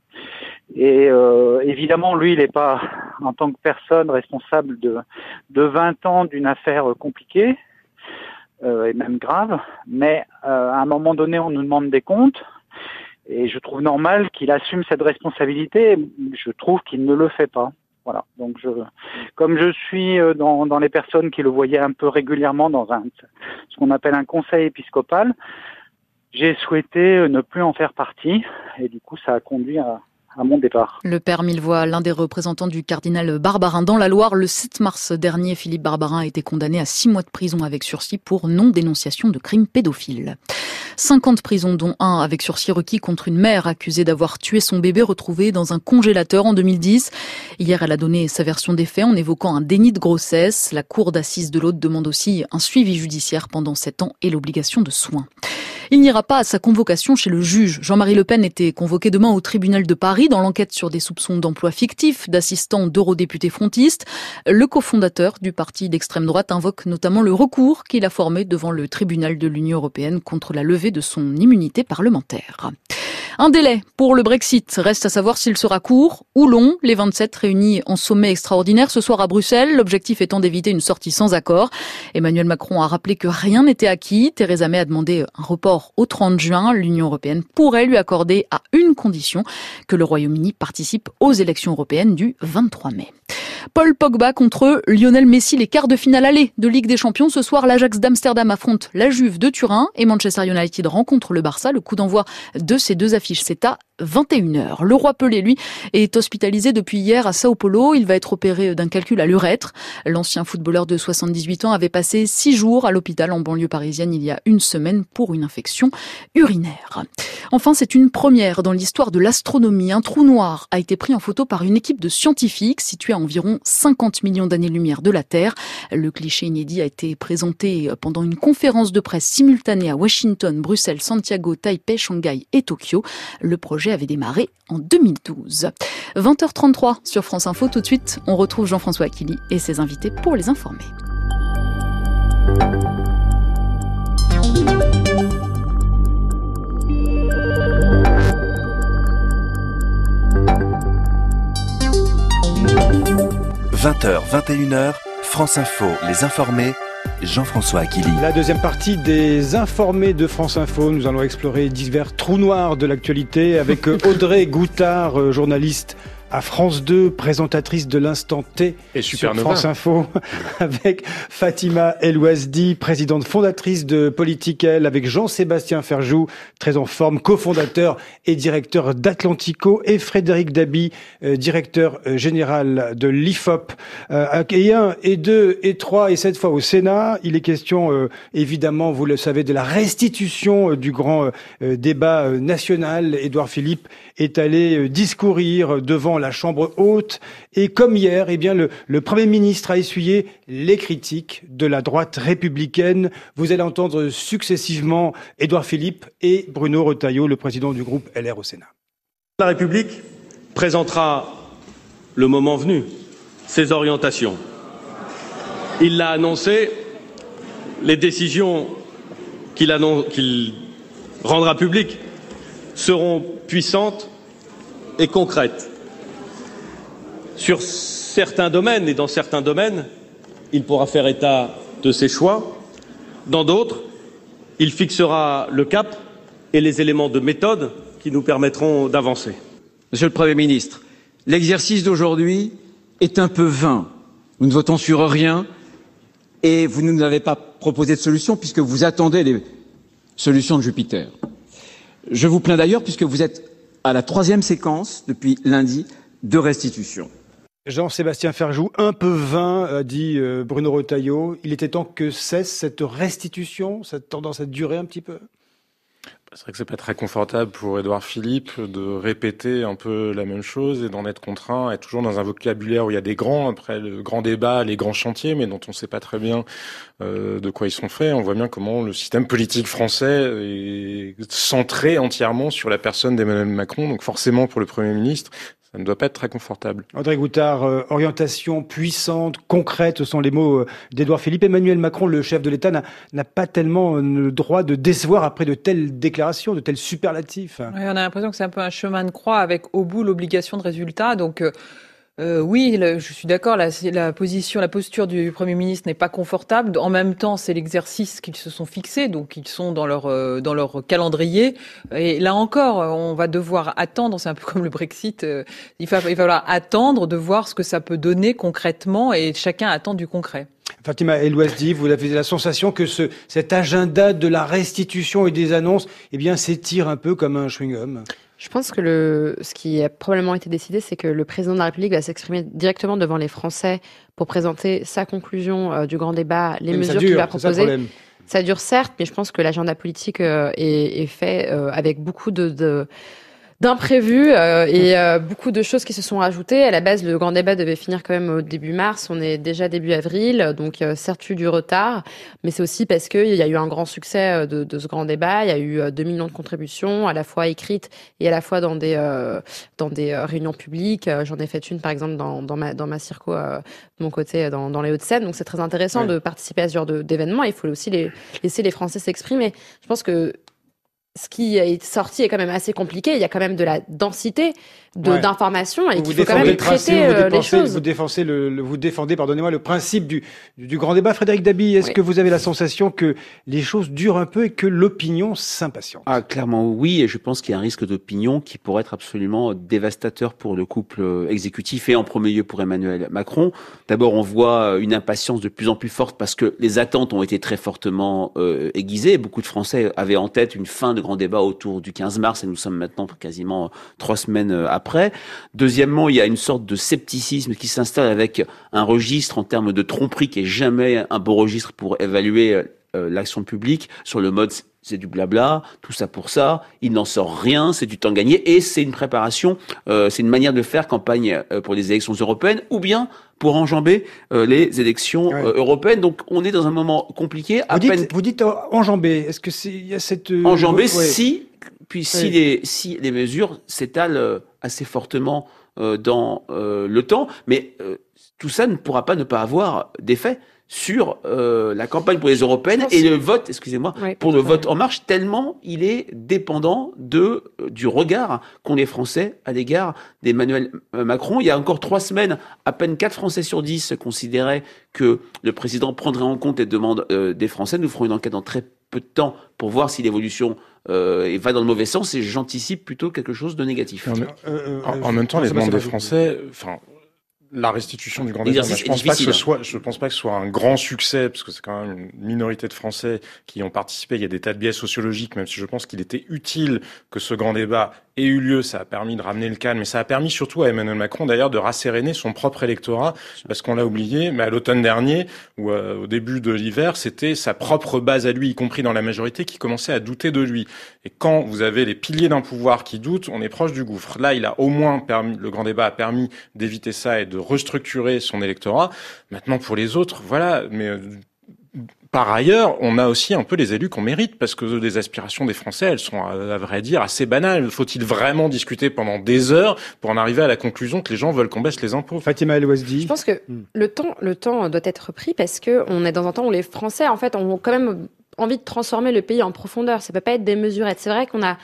et évidemment lui il n'est pas en tant que personne responsable de 20 ans d'une affaire compliquée et même grave, mais à un moment donné on nous demande des comptes et je trouve normal qu'il assume cette responsabilité, je trouve qu'il ne le fait pas. Voilà. Donc comme je suis dans les personnes qui le voyaient un peu régulièrement dans ce qu'on appelle un conseil épiscopal, j'ai souhaité ne plus en faire partie et du coup ça a conduit à mon départ. Le père Millevoye, l'un des représentants du cardinal Barbarin dans la Loire, le 7 mars dernier, Philippe Barbarin a été condamné à 6 mois de prison avec sursis pour non-dénonciation de crimes pédophiles. 50 prisons, dont 1 avec sursis requis contre une mère accusée d'avoir tué son bébé retrouvé dans un congélateur en 2010. Hier, elle a donné sa version des faits en évoquant un déni de grossesse. La cour d'assises de l'Aude demande aussi un suivi judiciaire pendant 7 ans et l'obligation de soins. Il n'ira pas à sa convocation chez le juge. Jean-Marie Le Pen était convoqué demain au tribunal de Paris dans l'enquête sur des soupçons d'emploi fictif d'assistants d'eurodéputés frontistes. Le cofondateur du parti d'extrême droite invoque notamment le recours qu'il a formé devant le tribunal de l'Union européenne contre la levée de son immunité parlementaire. Un délai pour le Brexit. Reste à savoir s'il sera court ou long. Les 27 réunis en sommet extraordinaire ce soir à Bruxelles. L'objectif étant d'éviter une sortie sans accord. Emmanuel Macron a rappelé que rien n'était acquis. Theresa May a demandé un report au 30 juin. L'Union européenne pourrait lui accorder à une condition, que le Royaume-Uni participe aux élections européennes du 23 mai. Paul Pogba contre Lionel Messi, les quarts de finale aller de Ligue des Champions. Ce soir, l'Ajax d'Amsterdam affronte la Juve de Turin et Manchester United rencontre le Barça. Le coup d'envoi de ces deux affiches, c'est à 21h. Le roi Pelé, lui, est hospitalisé depuis hier à Sao Paulo. Il va être opéré d'un calcul à l'urètre. L'ancien footballeur de 78 ans avait passé 6 jours à l'hôpital en banlieue parisienne il y a une semaine pour une infection urinaire. Enfin, c'est une première dans l'histoire de l'astronomie. Un trou noir a été pris en photo par une équipe de scientifiques située à environ 50 millions d'années-lumière de la Terre. Le cliché inédit a été présenté pendant une conférence de presse simultanée à Washington, Bruxelles, Santiago, Taipei, Shanghai et Tokyo. Le projet avait démarré en 2012. 20h33 sur France Info. Tout de suite, on retrouve Jean-François Aquili et ses invités pour les informer. « 20h, 21h, France Info, les informés, Jean-François Aquili. » La deuxième partie des informés de France Info. Nous allons explorer divers trous noirs de l'actualité avec Audrey Goutard, journaliste à France 2, présentatrice de l'Instant T et sur France Info, avec Fatima El-Ouazdi, présidente fondatrice de Political, avec Jean-Sébastien Ferjou, très en forme, cofondateur et directeur d'Atlantico, et Frédéric Dabi, directeur général de l'IFOP. Et 1, et 2, et 3, et 7 fois au Sénat. Il est question, évidemment, vous le savez, de la restitution du grand débat national. Édouard Philippe est allé discourir devant la Chambre haute et comme hier, eh bien le Premier ministre a essuyé les critiques de la droite républicaine. Vous allez entendre successivement Édouard Philippe et Bruno Retailleau, le président du groupe LR au Sénat. La République présentera le moment venu ses orientations. Il l'a annoncé, les décisions qu'il rendra publiques seront puissantes et concrètes. Sur certains domaines et dans certains domaines, il pourra faire état de ses choix. Dans d'autres, il fixera le cap et les éléments de méthode qui nous permettront d'avancer. Monsieur le Premier ministre, l'exercice d'aujourd'hui est un peu vain. Nous ne votons sur rien et vous ne nous avez pas proposé de solution puisque vous attendez les solutions de Jupiter. Je vous plains d'ailleurs puisque vous êtes à la 3e séquence depuis lundi de restitution. Jean-Sébastien Ferjou, un peu vain, a dit Bruno Retailleau. Il était temps que cesse cette restitution, cette tendance à durer un petit peu. C'est vrai que c'est pas très confortable pour Édouard Philippe de répéter un peu la même chose et d'en être contraint à être toujours dans un vocabulaire où il y a des grands, après le grand débat, les grands chantiers, mais dont on ne sait pas très bien de quoi ils sont faits. On voit bien comment le système politique français est centré entièrement sur la personne d'Emmanuel Macron, donc forcément pour le Premier ministre, ça ne doit pas être très confortable. Audrey Goutard, orientation puissante, concrète, ce sont les mots d'Édouard Philippe. Emmanuel Macron, le chef de l'État, n'a pas tellement le droit de décevoir après de telles déclarations, de tels superlatifs. Oui, on a l'impression que c'est un peu un chemin de croix avec au bout l'obligation de résultat. Donc oui, je suis d'accord, la posture du Premier ministre n'est pas confortable. En même temps, c'est l'exercice qu'ils se sont fixés, donc ils sont dans leur calendrier. Et là encore, on va devoir attendre, c'est un peu comme le Brexit, il va falloir attendre de voir ce que ça peut donner concrètement, et chacun attend du concret. Fatima El-Ouazdi, vous avez la sensation que cet agenda de la restitution et des annonces, eh bien, s'étire un peu comme un chewing-gum. Je pense que ce qui a probablement été décidé, c'est que le président de la République va s'exprimer directement devant les Français pour présenter sa conclusion du grand débat, les mesures qu'il va proposer. Ça dure certes, mais je pense que l'agenda politique est fait avec beaucoup d'imprévus et beaucoup de choses qui se sont ajoutées. À la base, le grand débat devait finir quand même au début mars. On est déjà début avril, donc certes eu du retard, mais c'est aussi parce qu'il y a eu un grand succès de ce grand débat. Il y a eu 2 millions de contributions, à la fois écrites et à la fois dans des réunions publiques. J'en ai fait une, par exemple, dans ma circo, de mon côté, dans les Hauts-de-Seine. Donc c'est très intéressant de participer à ce genre d'événements. Il faut aussi laisser les Français s'exprimer. Je pense que ce qui est sorti est quand même assez compliqué. Il y a quand même de la densité d'informations et qu'il faut quand même traiter les choses. Vous défendez, pardonnez-moi, le principe du grand débat. Frédéric Dabi, est-ce que vous avez la sensation que les choses durent un peu et que l'opinion s'impatiente? Clairement oui, et je pense qu'il y a un risque d'opinion qui pourrait être absolument dévastateur pour le couple exécutif et en premier lieu pour Emmanuel Macron. D'abord, on voit une impatience de plus en plus forte parce que les attentes ont été très fortement aiguisées. Beaucoup de Français avaient en tête une fin de grand débat autour du 15 mars et nous sommes maintenant quasiment 3 semaines après. Deuxièmement, il y a une sorte de scepticisme qui s'installe avec un registre en termes de tromperie qui est jamais un beau registre pour évaluer l'action publique sur le mode c'est du blabla, tout ça pour ça, il n'en sort rien, c'est du temps gagné et c'est une préparation, c'est une manière de faire campagne pour les élections européennes ou bien pour enjamber les élections européennes. Donc on est dans un moment compliqué. Vous dites enjamber, est-ce que il y a cette... Enjamber si les mesures s'étalent assez fortement dans le temps, mais tout ça ne pourra pas ne pas avoir d'effet sur la campagne pour les européennes et le vote, pour le vote En Marche, tellement il est dépendant du regard qu'ont les Français à l'égard d'Emmanuel Macron. Il y a encore 3 semaines, à peine 4 Français sur 10 considéraient que le président prendrait en compte les demandes des Français. Nous ferons une enquête dans très peu de temps pour voir si l'évolution va dans le mauvais sens et j'anticipe plutôt quelque chose de négatif. En même temps, les demandes des Français... La restitution du grand débat, je pense pas que ce soit un grand succès, parce que c'est quand même une minorité de Français qui ont participé. Il y a des tas de biais sociologiques, même si je pense qu'il était utile que ce grand débat ait eu lieu. Ça a permis de ramener le calme, mais ça a permis surtout à Emmanuel Macron, d'ailleurs, de rasséréner son propre électorat, parce qu'on l'a oublié, mais à l'automne dernier, ou au début de l'hiver, c'était sa propre base à lui, y compris dans la majorité, qui commençait à douter de lui. Et quand vous avez les piliers d'un pouvoir qui doutent, on est proche du gouffre. Là, il a au moins permis, le grand débat a permis d'éviter ça et de restructurer son électorat. Maintenant, pour les autres, voilà, mais par ailleurs, on a aussi un peu les élus qu'on mérite, parce que les aspirations des Français, elles sont, à vrai dire, assez banales. Faut-il vraiment discuter pendant des heures pour en arriver à la conclusion que les gens veulent qu'on baisse les impôts? Fatima El Ouazdi. Je pense que le temps doit être pris, parce que on est dans un temps où les Français, en fait, ont quand même envie de transformer le pays en profondeur. Ça peut pas être des mesurettes. C'est vrai qu'on a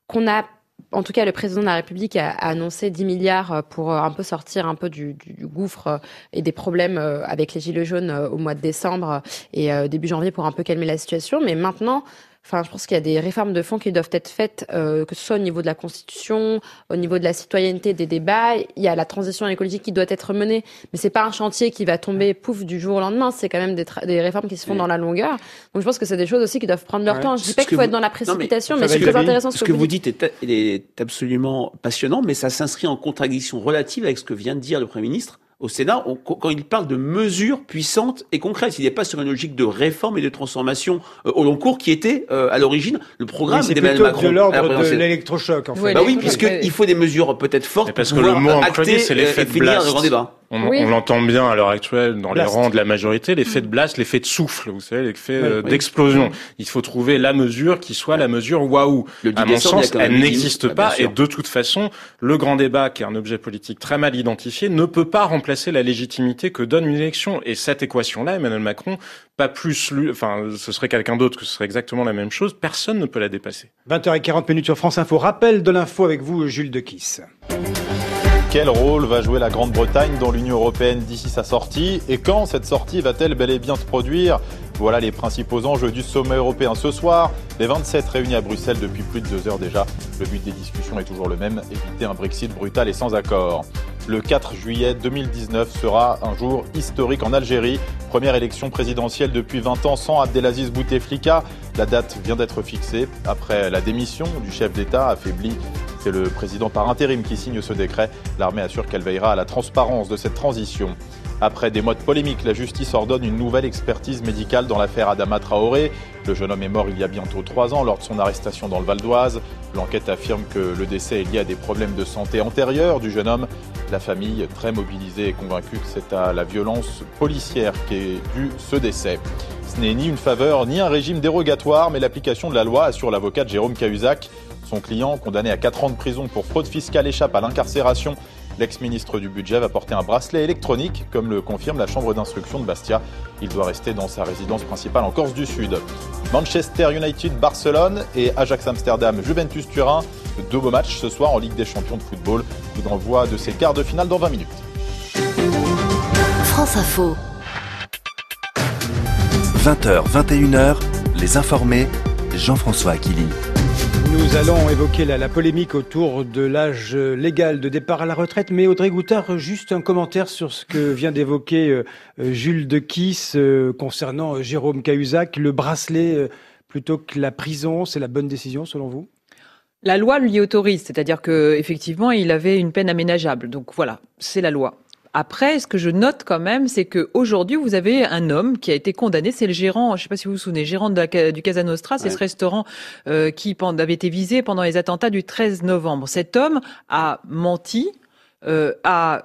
en tout cas, le président de la République a annoncé 10 milliards pour un peu sortir un peu du gouffre et des problèmes avec les gilets jaunes au mois de décembre et début janvier pour un peu calmer la situation. Mais maintenant, je pense qu'il y a des réformes de fond qui doivent être faites, que ce soit au niveau de la Constitution, au niveau de la citoyenneté des débats. Il y a la transition écologique qui doit être menée, mais c'est pas un chantier qui va tomber pouf du jour au lendemain. C'est quand même des réformes qui se font dans la longueur. Donc je pense que c'est des choses aussi qui doivent prendre leur temps. Je dis pas qu'il faut être dans la précipitation, mais c'est très intéressant ce que vous dites. Est absolument passionnant, mais ça s'inscrit en contradiction relative avec ce que vient de dire le Premier ministre au Sénat, quand il parle de mesures puissantes et concrètes. Il n'est pas sur une logique de réforme et de transformation au long cours qui était à l'origine le programme d'Emmanuel Macron. C'est plutôt de l'ordre de l'électrochoc, en fait. Oui, puisqu'il faut des mesures peut-être fortes parce que le mot employé, c'est l'effet de blast. Le grand débat. On l'entend bien à l'heure actuelle dans les rangs de la majorité, l'effet de blast, l'effet de souffle, vous savez, l'effet d'explosion. Il faut trouver la mesure qui soit la mesure waouh. À mon sens, elle n'existe pas et de toute façon, le grand débat, qui est un objet politique très mal identifié, ne peut pas remplacer la légitimité que donne une élection. Et cette équation-là, Emmanuel Macron, pas plus lui, ce serait quelqu'un d'autre que ce serait exactement la même chose, personne ne peut la dépasser. 20h40 sur France Info. Rappel de l'info avec vous, Jules Dequisse. Quel rôle va jouer la Grande-Bretagne dans l'Union européenne d'ici sa sortie? Et quand cette sortie va-t-elle bel et bien se produire? Voilà les principaux enjeux du sommet européen ce soir. Les 27 réunis à Bruxelles depuis plus de 2 heures déjà. Le but des discussions est toujours le même, éviter un Brexit brutal et sans accord. Le 4 juillet 2019 sera un jour historique en Algérie. Première élection présidentielle depuis 20 ans sans Abdelaziz Bouteflika. La date vient d'être fixée après la démission du chef d'État affaibli. C'est le président par intérim qui signe ce décret. L'armée assure qu'elle veillera à la transparence de cette transition. Après des mois de polémique, la justice ordonne une nouvelle expertise médicale dans l'affaire Adama Traoré. Le jeune homme est mort il y a bientôt 3 ans lors de son arrestation dans le Val d'Oise. L'enquête affirme que le décès est lié à des problèmes de santé antérieurs du jeune homme. La famille, très mobilisée, est convaincue que c'est à la violence policière qu'est dû ce décès. Ce n'est ni une faveur ni un régime dérogatoire, mais l'application de la loi, assure l'avocat Jérôme Cahuzac. Son client, condamné à 4 ans de prison pour fraude fiscale, échappe à l'incarcération. L'ex-ministre du Budget va porter un bracelet électronique, comme le confirme la chambre d'instruction de Bastia. Il doit rester dans sa résidence principale en Corse du Sud. Manchester United, Barcelone et Ajax Amsterdam, Juventus Turin. 2 beaux matchs ce soir en Ligue des Champions de football. Coup d'envoi de ces quarts de finale dans 20 minutes. France Info. 20h, 21h, les informés, Jean-François Aquilini. Nous allons évoquer la polémique autour de l'âge légal de départ à la retraite. Mais Audrey Goutard, juste un commentaire sur ce que vient d'évoquer Jules Dequisse concernant Jérôme Cahuzac. Le bracelet plutôt que la prison, c'est la bonne décision selon vous ? La loi l'y autorise, c'est-à-dire qu'effectivement, il avait une peine aménageable. Donc voilà, c'est la loi. Après, ce que je note quand même, c'est qu'aujourd'hui, vous avez un homme qui a été condamné. C'est le gérant, je ne sais pas si vous vous souvenez, gérant du Casa Nostra. C'est ce restaurant qui avait été visé pendant les attentats du 13 novembre. Cet homme a menti, a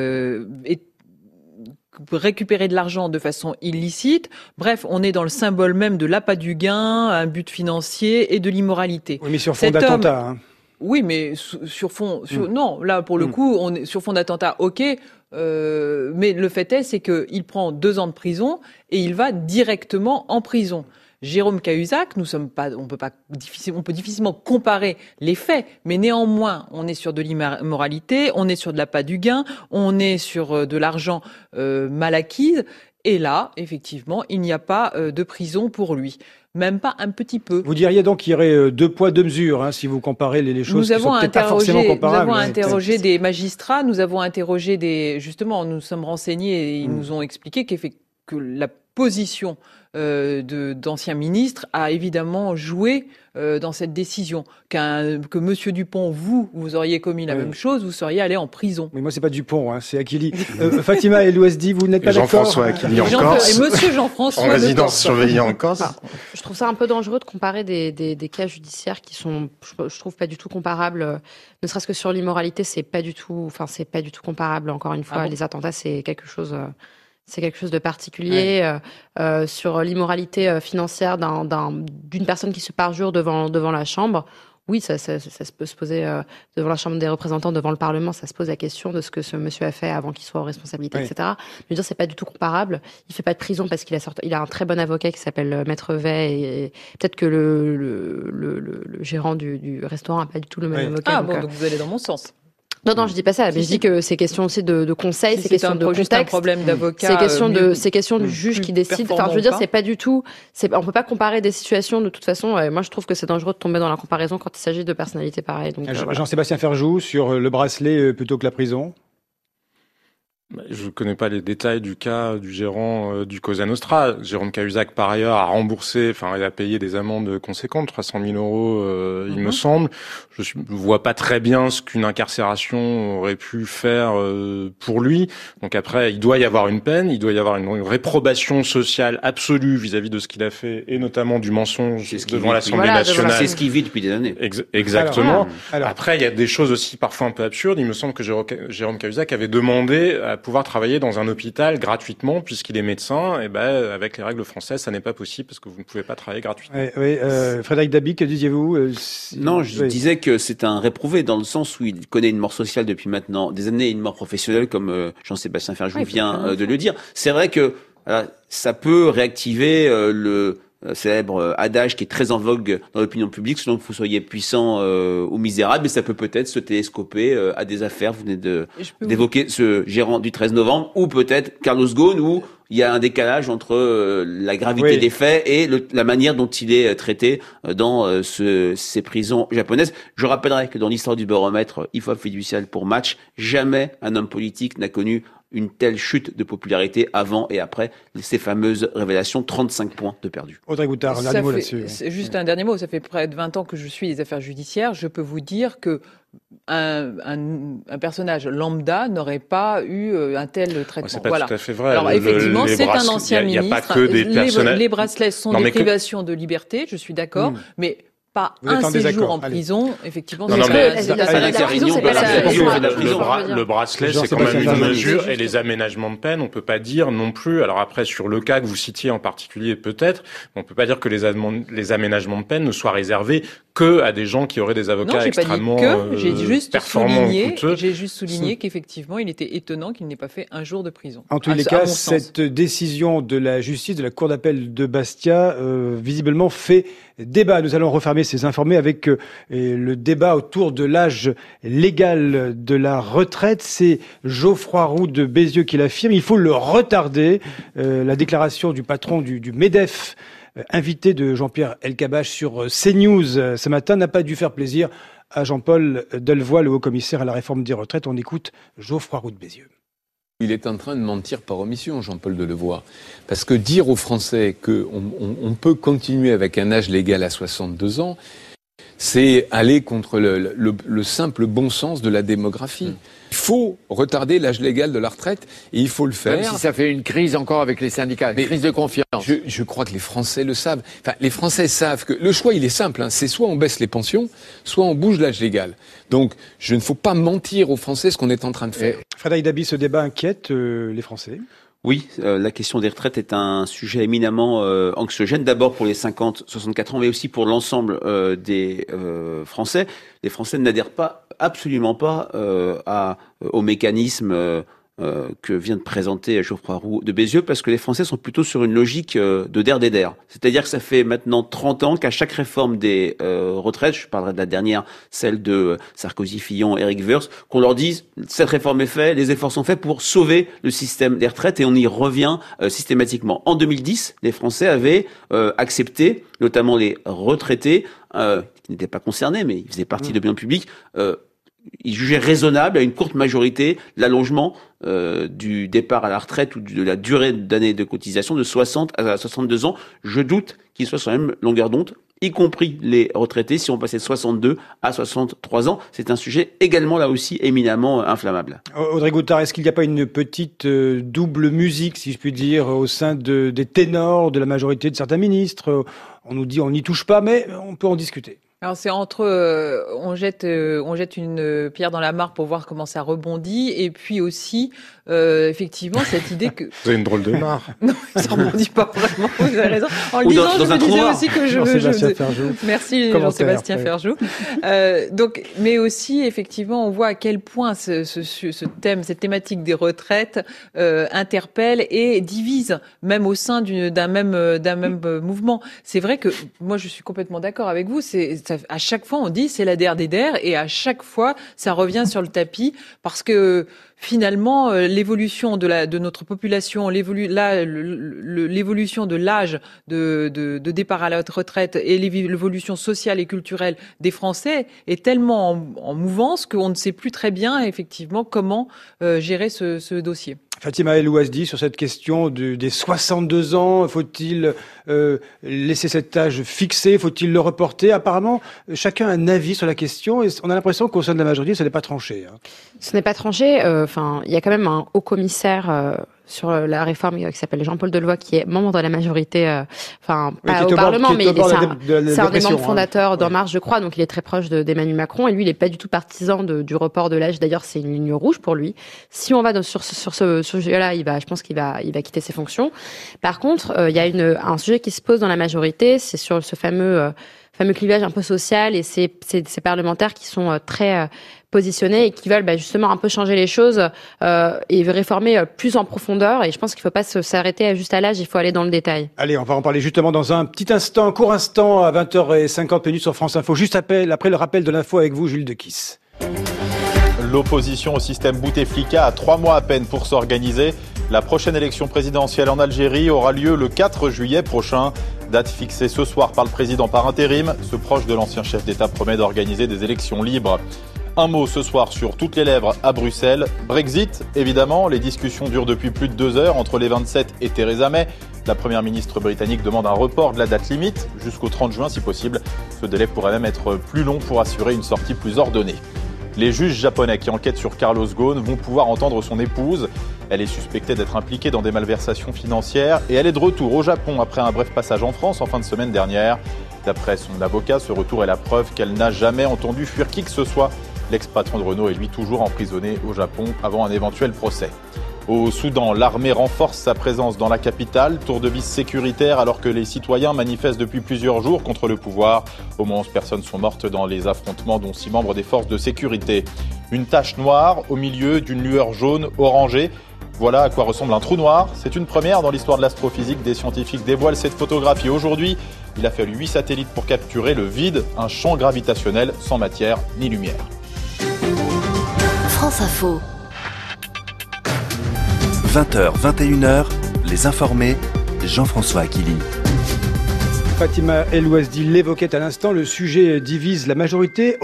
récupéré de l'argent de façon illicite. Bref, on est dans le symbole même de l'appât du gain, un but financier et de l'immoralité. Oui, mais sur fond d'attentat. Oui, mais sur fond... Non, là, pour le coup, on est sur fond d'attentat, ok. Mais le fait est, c'est qu'il prend 2 ans de prison et il va directement en prison. Jérôme Cahuzac, on peut difficilement comparer les faits, mais néanmoins, on est sur de l'immoralité, on est sur de l'appât du gain, on est sur de l'argent mal acquis. Et là, effectivement, il n'y a pas de prison pour lui. Même pas un petit peu. Vous diriez donc qu'il y aurait 2 poids, 2 mesures, si vous comparez les choses qui sont peut-être pas forcément comparables. Nous avons interrogé des magistrats, nous avons interrogé justement, nous sommes renseignés et ils nous ont expliqué que la position d'anciens ministres a évidemment joué dans cette décision. Que Monsieur Dupont, vous auriez commis la même chose, vous seriez allé en prison. Mais moi, c'est pas Dupont, c'est Aquili. Fatima El-Ouezdi, vous n'êtes pas d'accord ? Jean-François Aquili en Corse. Et Monsieur Jean-François en résidence surveillée en Corse. Je trouve ça un peu dangereux de comparer des cas judiciaires qui sont, je trouve, pas du tout comparables. Ne serait-ce que sur l'immoralité, c'est pas du tout comparable. Encore une fois, les attentats, c'est quelque chose de particulier. Sur l'immoralité financière d'une personne qui se parjure devant la Chambre. Oui, ça peut se poser devant la Chambre des représentants, devant le Parlement, ça se pose la question de ce que ce monsieur a fait avant qu'il soit en responsabilité, etc. Mais je veux dire, c'est pas du tout comparable. Il fait pas de prison parce il a un très bon avocat qui s'appelle Maître Vey et peut-être que le gérant du restaurant a pas du tout le même avocat. Donc vous allez dans mon sens. Non, je dis pas ça, mais je dis que c'est question aussi de conseils, c'est question de contexte. Un problème d'avocat. C'est question du juge qui décide. Enfin, je veux dire, c'est pas du tout, on peut pas comparer des situations de toute façon. Moi, je trouve que c'est dangereux de tomber dans la comparaison quand il s'agit de personnalités pareilles. Donc, Jean-Sébastien Ferjou, sur le bracelet plutôt que la prison. Je ne connais pas les détails du cas du gérant du Cosa Nostra. Jérôme Cahuzac, par ailleurs, a remboursé, il a payé des amendes conséquentes, 300 000 €, il me semble. Je vois pas très bien ce qu'une incarcération aurait pu faire pour lui. Donc après, il doit y avoir une peine, il doit y avoir une réprobation sociale absolue vis-à-vis de ce qu'il a fait, et notamment du mensonge devant l'Assemblée nationale. C'est ce qu'il vit depuis des années. Exactement. Après, il y a des choses aussi parfois un peu absurdes. Il me semble que Jérôme Cahuzac avait demandé à pouvoir travailler dans un hôpital gratuitement puisqu'il est médecin. Et avec les règles françaises, ça n'est pas possible parce que vous ne pouvez pas travailler gratuitement. Frédéric Dabi, que disiez-vous Non, je disais que c'est un réprouvé dans le sens où il connaît une mort sociale depuis maintenant des années et une mort professionnelle, comme Jean-Sébastien Ferjou vient de le dire. C'est vrai que ça peut réactiver le célèbre adage qui est très en vogue dans l'opinion publique, selon que vous soyez puissant ou misérable, mais ça peut peut-être se télescoper à des affaires. Vous venez d'évoquer ce gérant du 13 novembre, ou peut-être Carlos Ghosn, où il y a un décalage entre la gravité des faits et la manière dont il est traité dans ces prisons japonaises. Je rappellerai que dans l'histoire du baromètre IFOP fiducial pour Match, jamais un homme politique n'a connu une telle chute de popularité avant et après ces fameuses révélations, 35 points de perdus. Audrey Goutard, un dernier mot là-dessus. C'est juste un dernier mot, ça fait près de 20 ans que je suis les affaires judiciaires. Je peux vous dire que un personnage lambda n'aurait pas eu un tel traitement. C'est pas tout à fait vrai. Alors effectivement, c'est un ancien ministre. Les bracelets sont des privations de liberté, je suis d'accord, mais pas un séjour en prison, effectivement. Le bracelet, c'est quand même une mesure, et les aménagements de peine, on peut pas dire non plus. Alors après, sur le cas que vous citiez en particulier, peut-être, on peut pas dire que les aménagements de peine ne soient réservés que à des gens qui auraient des avocats extrêmement performants ou coûteux. J'ai juste souligné qu'effectivement, il était étonnant qu'il n'ait pas fait un jour de prison. En tous les cas, cette décision de la justice, de la Cour d'appel de Bastia, visiblement fait débat. Nous allons refermer ces informés avec le débat autour de l'âge légal de la retraite. C'est Geoffroy Roux de Bézieux qui l'affirme. Il faut le retarder. La déclaration du patron du MEDEF, invité de Jean-Pierre Elkabbach sur CNews ce matin, n'a pas dû faire plaisir à Jean-Paul Delevoye, le haut-commissaire à la réforme des retraites. On écoute Geoffroy Roux de Bézieux. Il est en train de mentir par omission, Jean-Paul Delevoye. Parce que dire aux Français qu'on peut continuer avec un âge légal à 62 ans, c'est aller contre le simple bon sens de la démographie. Il faut retarder l'âge légal de la retraite et il faut le faire. Même si ça fait une crise encore avec les syndicats, une crise de confiance. Je crois que les Français le savent. Enfin, les Français savent que le choix, il est simple. Hein. C'est soit on baisse les pensions, soit on bouge l'âge légal. Donc, il ne faut pas mentir aux Français ce qu'on est en train de faire. Frédéric Dabi, ce débat inquiète les Français. Oui, la question des retraites est un sujet éminemment anxiogène, d'abord pour les 50-64 ans, mais aussi pour l'ensemble des Français. Les Français n'adhèrent absolument pas au mécanisme que vient de présenter Geoffroy Roux de Bézieux, parce que les Français sont plutôt sur une logique de der des der. C'est-à-dire que ça fait maintenant 30 ans qu'à chaque réforme des retraites, je parlerai de la dernière, celle de Sarkozy, Fillon, Éric Woerth, qu'on leur dise cette réforme est faite, les efforts sont faits pour sauver le système des retraites, et on y revient systématiquement. En 2010, les Français avaient accepté, notamment les retraités, qui n'étaient pas concernés, mais ils faisaient partie de biens publics, ils jugeaient raisonnable, à une courte majorité, l'allongement du départ à la retraite ou de la durée d'années de cotisation de 60 à 62 ans. Je doute qu'il soit sur la même longueur d'onde, y compris les retraités, si on passait de 62 à 63 ans. C'est un sujet également, là aussi, éminemment inflammable. Audrey Goutard, est-ce qu'il n'y a pas une petite double musique, si je puis dire, au sein des ténors de la majorité de certains ministres? On nous dit on n'y touche pas, mais on peut en discuter. Alors c'est entre on jette une pierre dans la mare pour voir comment ça rebondit, et puis aussi effectivement cette idée que vous avez une drôle de mare. Non, ça rebondit pas vraiment. Vous avez raison. En le disant, je me disais aussi que merci Jean-Sébastien Ferjou. Donc, mais aussi effectivement, on voit à quel point ce thème, cette thématique des retraites interpelle et divise, même au sein d'un même mouvement. C'est vrai que moi je suis complètement d'accord avec vous. À chaque fois on dit c'est la der des der, et à chaque fois ça revient sur le tapis, parce que finalement l'évolution de notre population, l'évolution de l'âge de départ à la retraite et l'évolution sociale et culturelle des Français est tellement en mouvance qu'on ne sait plus très bien effectivement comment gérer ce dossier. Fatima El Ouazdi, sur cette question des 62 ans, faut-il laisser cet âge fixé, faut-il le reporter? Apparemment, chacun a un avis sur la question, et on a l'impression qu'au sein de la majorité, ça n'est pas tranché. Ce n'est pas tranché. Il y a quand même un haut-commissaire sur la réforme qui s'appelle Jean-Paul Delevoye, qui est membre de la majorité, pas au Parlement, mais c'est un des membres fondateurs d'En Marche, je crois, donc il est très proche d'Emmanuel Macron, et lui, il n'est pas du tout partisan du report de l'âge. D'ailleurs, c'est une ligne rouge pour lui. Si on va sur ce sujet-là, je pense qu'il va quitter ses fonctions. Par contre, il y a un sujet qui se pose dans la majorité, c'est sur ce fameux clivage un peu social, et ces parlementaires qui sont très positionnés et qui veulent justement un peu changer les choses et réformer plus en profondeur. Et je pense qu'il ne faut pas s'arrêter juste à l'âge, il faut aller dans le détail. Allez, on va en parler justement dans un petit instant, un court instant, à 20h50 sur France Info, juste après le rappel de l'info avec vous, Jules Dequisse. L'opposition au système Bouteflika a 3 mois à peine pour s'organiser. La prochaine élection présidentielle en Algérie aura lieu le 4 juillet prochain. Date fixée ce soir par le président par intérim. Ce proche de l'ancien chef d'État promet d'organiser des élections libres. Un mot ce soir sur toutes les lèvres à Bruxelles. Brexit, évidemment. Les discussions durent depuis plus de 2 heures entre les 27 et Theresa May. La première ministre britannique demande un report de la date limite jusqu'au 30 juin si possible. Ce délai pourrait même être plus long pour assurer une sortie plus ordonnée. Les juges japonais qui enquêtent sur Carlos Ghosn vont pouvoir entendre son épouse. Elle est suspectée d'être impliquée dans des malversations financières et elle est de retour au Japon après un bref passage en France en fin de semaine dernière. D'après son avocat, ce retour est la preuve qu'elle n'a jamais entendu fuir qui que ce soit. L'ex-patron de Renault est lui toujours emprisonné au Japon avant un éventuel procès. Au Soudan, l'armée renforce sa présence dans la capitale. Tour de vis sécuritaire alors que les citoyens manifestent depuis plusieurs jours contre le pouvoir. Au moins 11 personnes sont mortes dans les affrontements, dont 6 membres des forces de sécurité. Une tache noire au milieu d'une lueur jaune orangée. Voilà à quoi ressemble un trou noir. C'est une première dans l'histoire de l'astrophysique. Des scientifiques dévoilent cette photographie aujourd'hui. Il a fallu 8 satellites pour capturer le vide, un champ gravitationnel sans matière ni lumière. France Info. 20h, 21h, les informés, Jean-François Aquili. Fatima El Ouazdi l'évoquait à l'instant, le sujet divise la majorité.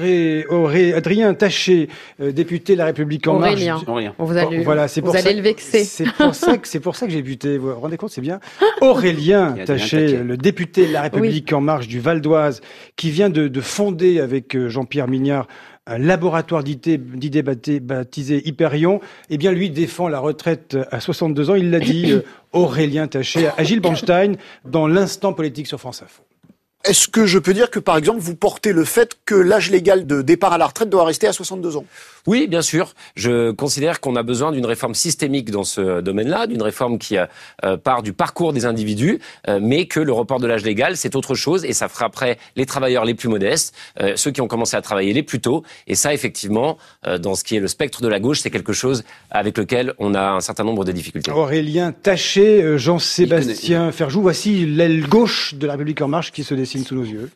Adrien Taché, député La République En Marche. Aurélien. Vous allez, voilà, vous allez le vexer. C'est pour ça que j'ai buté. Vous vous rendez compte, c'est bien. Aurélien Taché, le député La République En Marche du Val d'Oise, qui vient de fonder avec Jean-Pierre Mignard un laboratoire d'idées baptisé Hyperion, eh bien, lui défend la retraite à 62 ans. Il l'a dit, Aurélien Taché, à Gilles Bornstein, dans l'Instant politique sur France Info. Est-ce que je peux dire que, par exemple, vous portez le fait que l'âge légal de départ à la retraite doit rester à 62 ans ? Oui, bien sûr. Je considère qu'on a besoin d'une réforme systémique dans ce domaine-là, d'une réforme qui part du parcours des individus, mais que le report de l'âge légal, c'est autre chose, et ça fera après les travailleurs les plus modestes, ceux qui ont commencé à travailler les plus tôt. Et ça, effectivement, dans ce qui est le spectre de la gauche, c'est quelque chose avec lequel on a un certain nombre de difficultés. Aurélien Taché, Jean-Sébastien Ferjou, voici l'aile gauche de La République En Marche qui se dessine sous nos yeux.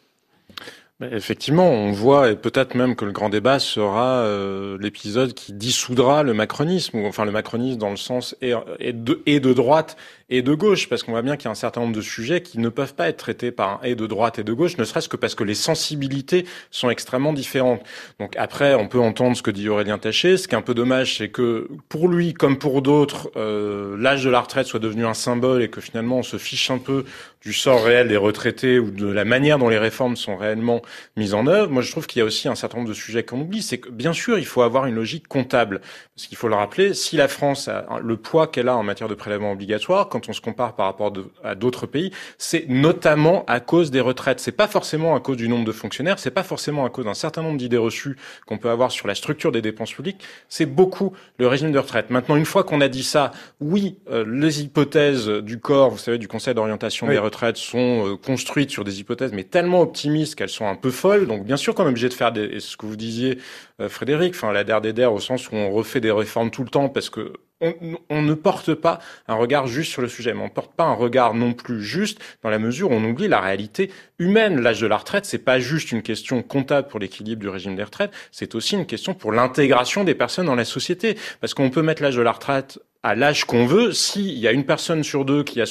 Effectivement, on voit, et peut-être même que le grand débat sera l'épisode qui dissoudra le macronisme, ou enfin le macronisme dans le sens et de droite et de gauche, parce qu'on voit bien qu'il y a un certain nombre de sujets qui ne peuvent pas être traités par un et de droite et de gauche, ne serait-ce que parce que les sensibilités sont extrêmement différentes. Donc après, on peut entendre ce que dit Aurélien Taché. Ce qui est un peu dommage, c'est que pour lui, comme pour d'autres, l'âge de la retraite soit devenu un symbole et que finalement on se fiche un peu du sort réel des retraités ou de la manière dont les réformes sont réellement mises en œuvre. Moi, je trouve qu'il y a aussi un certain nombre de sujets qu'on oublie. C'est que, bien sûr, il faut avoir une logique comptable. Parce qu'il faut le rappeler, si la France a le poids qu'elle a en matière de prélèvement obligatoire, quand on se compare par rapport à d'autres pays, c'est notamment à cause des retraites. C'est pas forcément à cause du nombre de fonctionnaires, c'est pas forcément à cause d'un certain nombre d'idées reçues qu'on peut avoir sur la structure des dépenses publiques, c'est beaucoup le régime de retraite. Maintenant, une fois qu'on a dit ça, oui, les hypothèses du corps, vous savez, du Conseil d'orientation des retraites sont construites sur des hypothèses, mais tellement optimistes qu'elles sont un peu folles. Donc, bien sûr, qu'on est obligé de faire ce que vous disiez, Frédéric, enfin, la der au sens où on refait des réformes tout le temps parce que on ne porte pas un regard juste sur le sujet, mais on ne porte pas un regard non plus juste dans la mesure où on oublie la réalité humaine. L'âge de la retraite, c'est pas juste une question comptable pour l'équilibre du régime des retraites, c'est aussi une question pour l'intégration des personnes dans la société. Parce qu'on peut mettre l'âge de la retraite à l'âge qu'on veut, s'il y a une personne sur deux qui a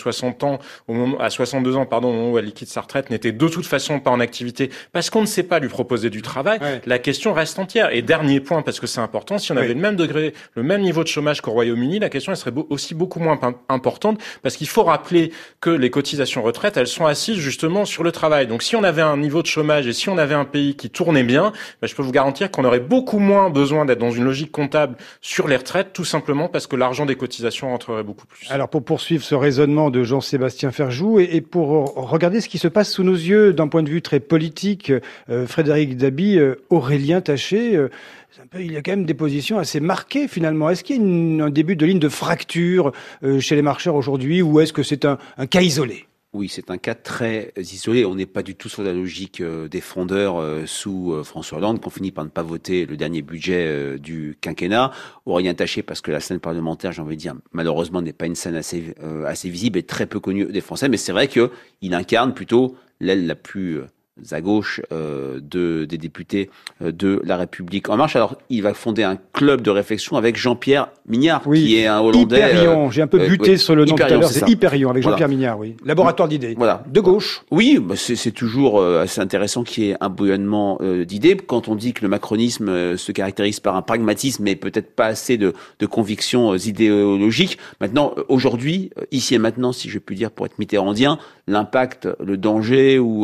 62 ans, au moment où elle liquide sa retraite, n'était de toute façon pas en activité, parce qu'on ne sait pas lui proposer du travail, la question reste entière. Et dernier point, parce que c'est important, si on avait le même degré, le même niveau de chômage qu'au Royaume-Uni, la question elle serait aussi beaucoup moins importante, parce qu'il faut rappeler que les cotisations retraite, elles sont assises justement sur le travail. Donc si on avait un niveau de chômage et si on avait un pays qui tournait bien, je peux vous garantir qu'on aurait beaucoup moins besoin d'être dans une logique comptable sur les retraites, tout simplement parce que l'argent des cotisations rentrerait beaucoup plus. Alors pour poursuivre ce raisonnement de Jean-Sébastien Ferjou et pour regarder ce qui se passe sous nos yeux d'un point de vue très politique, Frédéric Dabi, Aurélien Taché, il y a quand même des positions assez marquées finalement. Est-ce qu'il y a un début de ligne de fracture chez les marcheurs aujourd'hui ou est-ce que c'est un cas isolé ? Oui, c'est un cas très isolé. On n'est pas du tout sur la logique des frondeurs sous François Hollande, qu'on finit par ne pas voter le dernier budget du quinquennat. Aurélien Taché, parce que la scène parlementaire, j'ai envie de dire, malheureusement, n'est pas une scène assez visible et très peu connue des Français. Mais c'est vrai qu'il incarne plutôt l'aile la plus à gauche des députés de La République En Marche. Alors, il va fonder un club de réflexion avec Jean-Pierre Mignard, qui est un Hollandais. Hyperion, j'ai un peu buté sur le nom tout à l'heure, c'est Hyperion, avec Jean-Pierre Mignard, laboratoire d'idées. Voilà. De gauche. Oui, c'est toujours assez intéressant qu'il y ait un bouillonnement d'idées. Quand on dit que le macronisme se caractérise par un pragmatisme et peut-être pas assez de convictions idéologiques. Maintenant, aujourd'hui, ici et maintenant, si je puis dire pour être mitterrandien, l'impact, le danger ou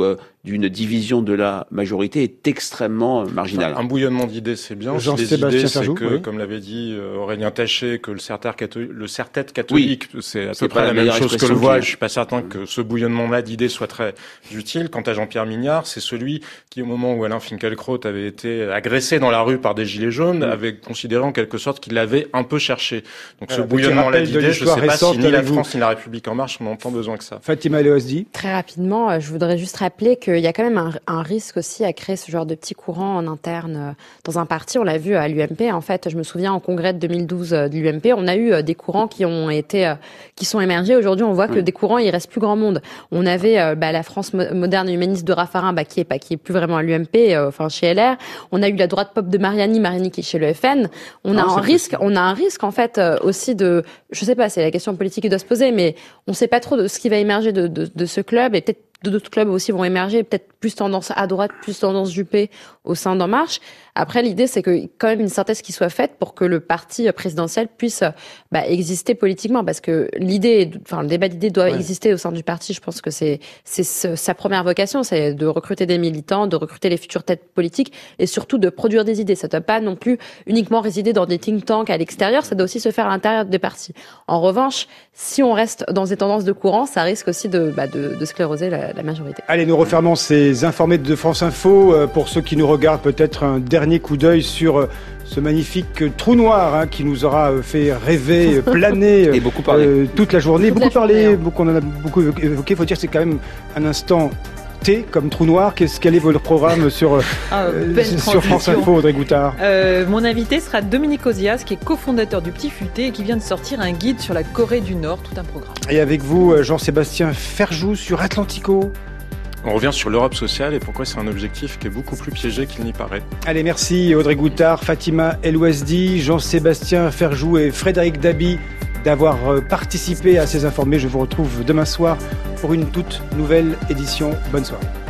d'une division de la majorité est extrêmement marginal. Un bouillonnement d'idées, c'est bien. Jean-Sébastien Ferjou, c'est que, oui. comme l'avait dit Aurélien Taché, que le serre-tête catholique, c'est à peu près pas la même chose que le voile. qui- Je suis pas certain que ce bouillonnement-là d'idées soit très utile. Quant à Jean-Pierre Mignard, c'est celui qui, au moment où Alain Finkielkraut avait été agressé dans la rue par des gilets jaunes, avait considéré en quelque sorte qu'il l'avait un peu cherché. Donc ce Petit bouillonnement-là rappel de d'idées, je ne l'histoire sais pas récente si ni la avec vous. France ni la République en marche en ont tant besoin que ça. Fatima El Ouazdi. Très rapidement, je voudrais juste rappeler qu'il y a quand même un risque aussi à créer ce genre de petits courants en interne dans un parti. On l'a vu à l'UMP. En fait, je me souviens en congrès de 2012 de l'UMP, on a eu des courants qui sont émergés. Aujourd'hui, on voit que des courants, il reste plus grand monde. On avait la France moderne et humaniste de Raffarin, qui est plus vraiment à l'UMP, chez LR. On a eu la droite pop de Mariani qui est chez le FN. On a un risque en fait aussi de, je sais pas, c'est la question politique qui doit se poser, mais on sait pas trop de ce qui va émerger de ce club, et peut-être d'autres clubs aussi vont émerger, peut-être plus tendance à droite, plus tendance Juppé au sein d'En Marche. Après, l'idée, c'est que quand même une synthèse qui soit faite pour que le parti présidentiel puisse exister politiquement, parce que le débat d'idées doit exister au sein du parti. Je pense que c'est sa première vocation, c'est de recruter des militants, de recruter les futures têtes politiques, et surtout de produire des idées. Ça ne doit pas non plus uniquement résider dans des think tanks à l'extérieur, ça doit aussi se faire à l'intérieur des partis. En revanche, si on reste dans des tendances de courant, ça risque aussi de scléroser la majorité. Allez, nous refermons ces informés de France Info. Pour ceux qui nous regardent, peut-être un dernier coup d'œil sur ce magnifique trou noir qui nous aura fait rêver, planer Et beaucoup parlé. toute la journée. Toute la Beaucoup parlé, journée, on en a beaucoup évoqué. Il faut dire que c'est quand même un instant T comme trou noir. Quel est votre programme sur France Info, Audrey Goutard? Mon invité sera Dominique Ozias, qui est cofondateur du Petit Futé et qui vient de sortir un guide sur la Corée du Nord, tout un programme. Et avec vous, Jean-Sébastien Ferjou sur Atlantico. On revient sur l'Europe sociale et pourquoi c'est un objectif qui est beaucoup plus piégé qu'il n'y paraît. Allez, merci Audrey Goutard, Fatima El Ouazdi, Jean-Sébastien Ferjou et Frédéric Dabi d'avoir participé à ces informés. Je vous retrouve demain soir pour une toute nouvelle édition. Bonne soirée.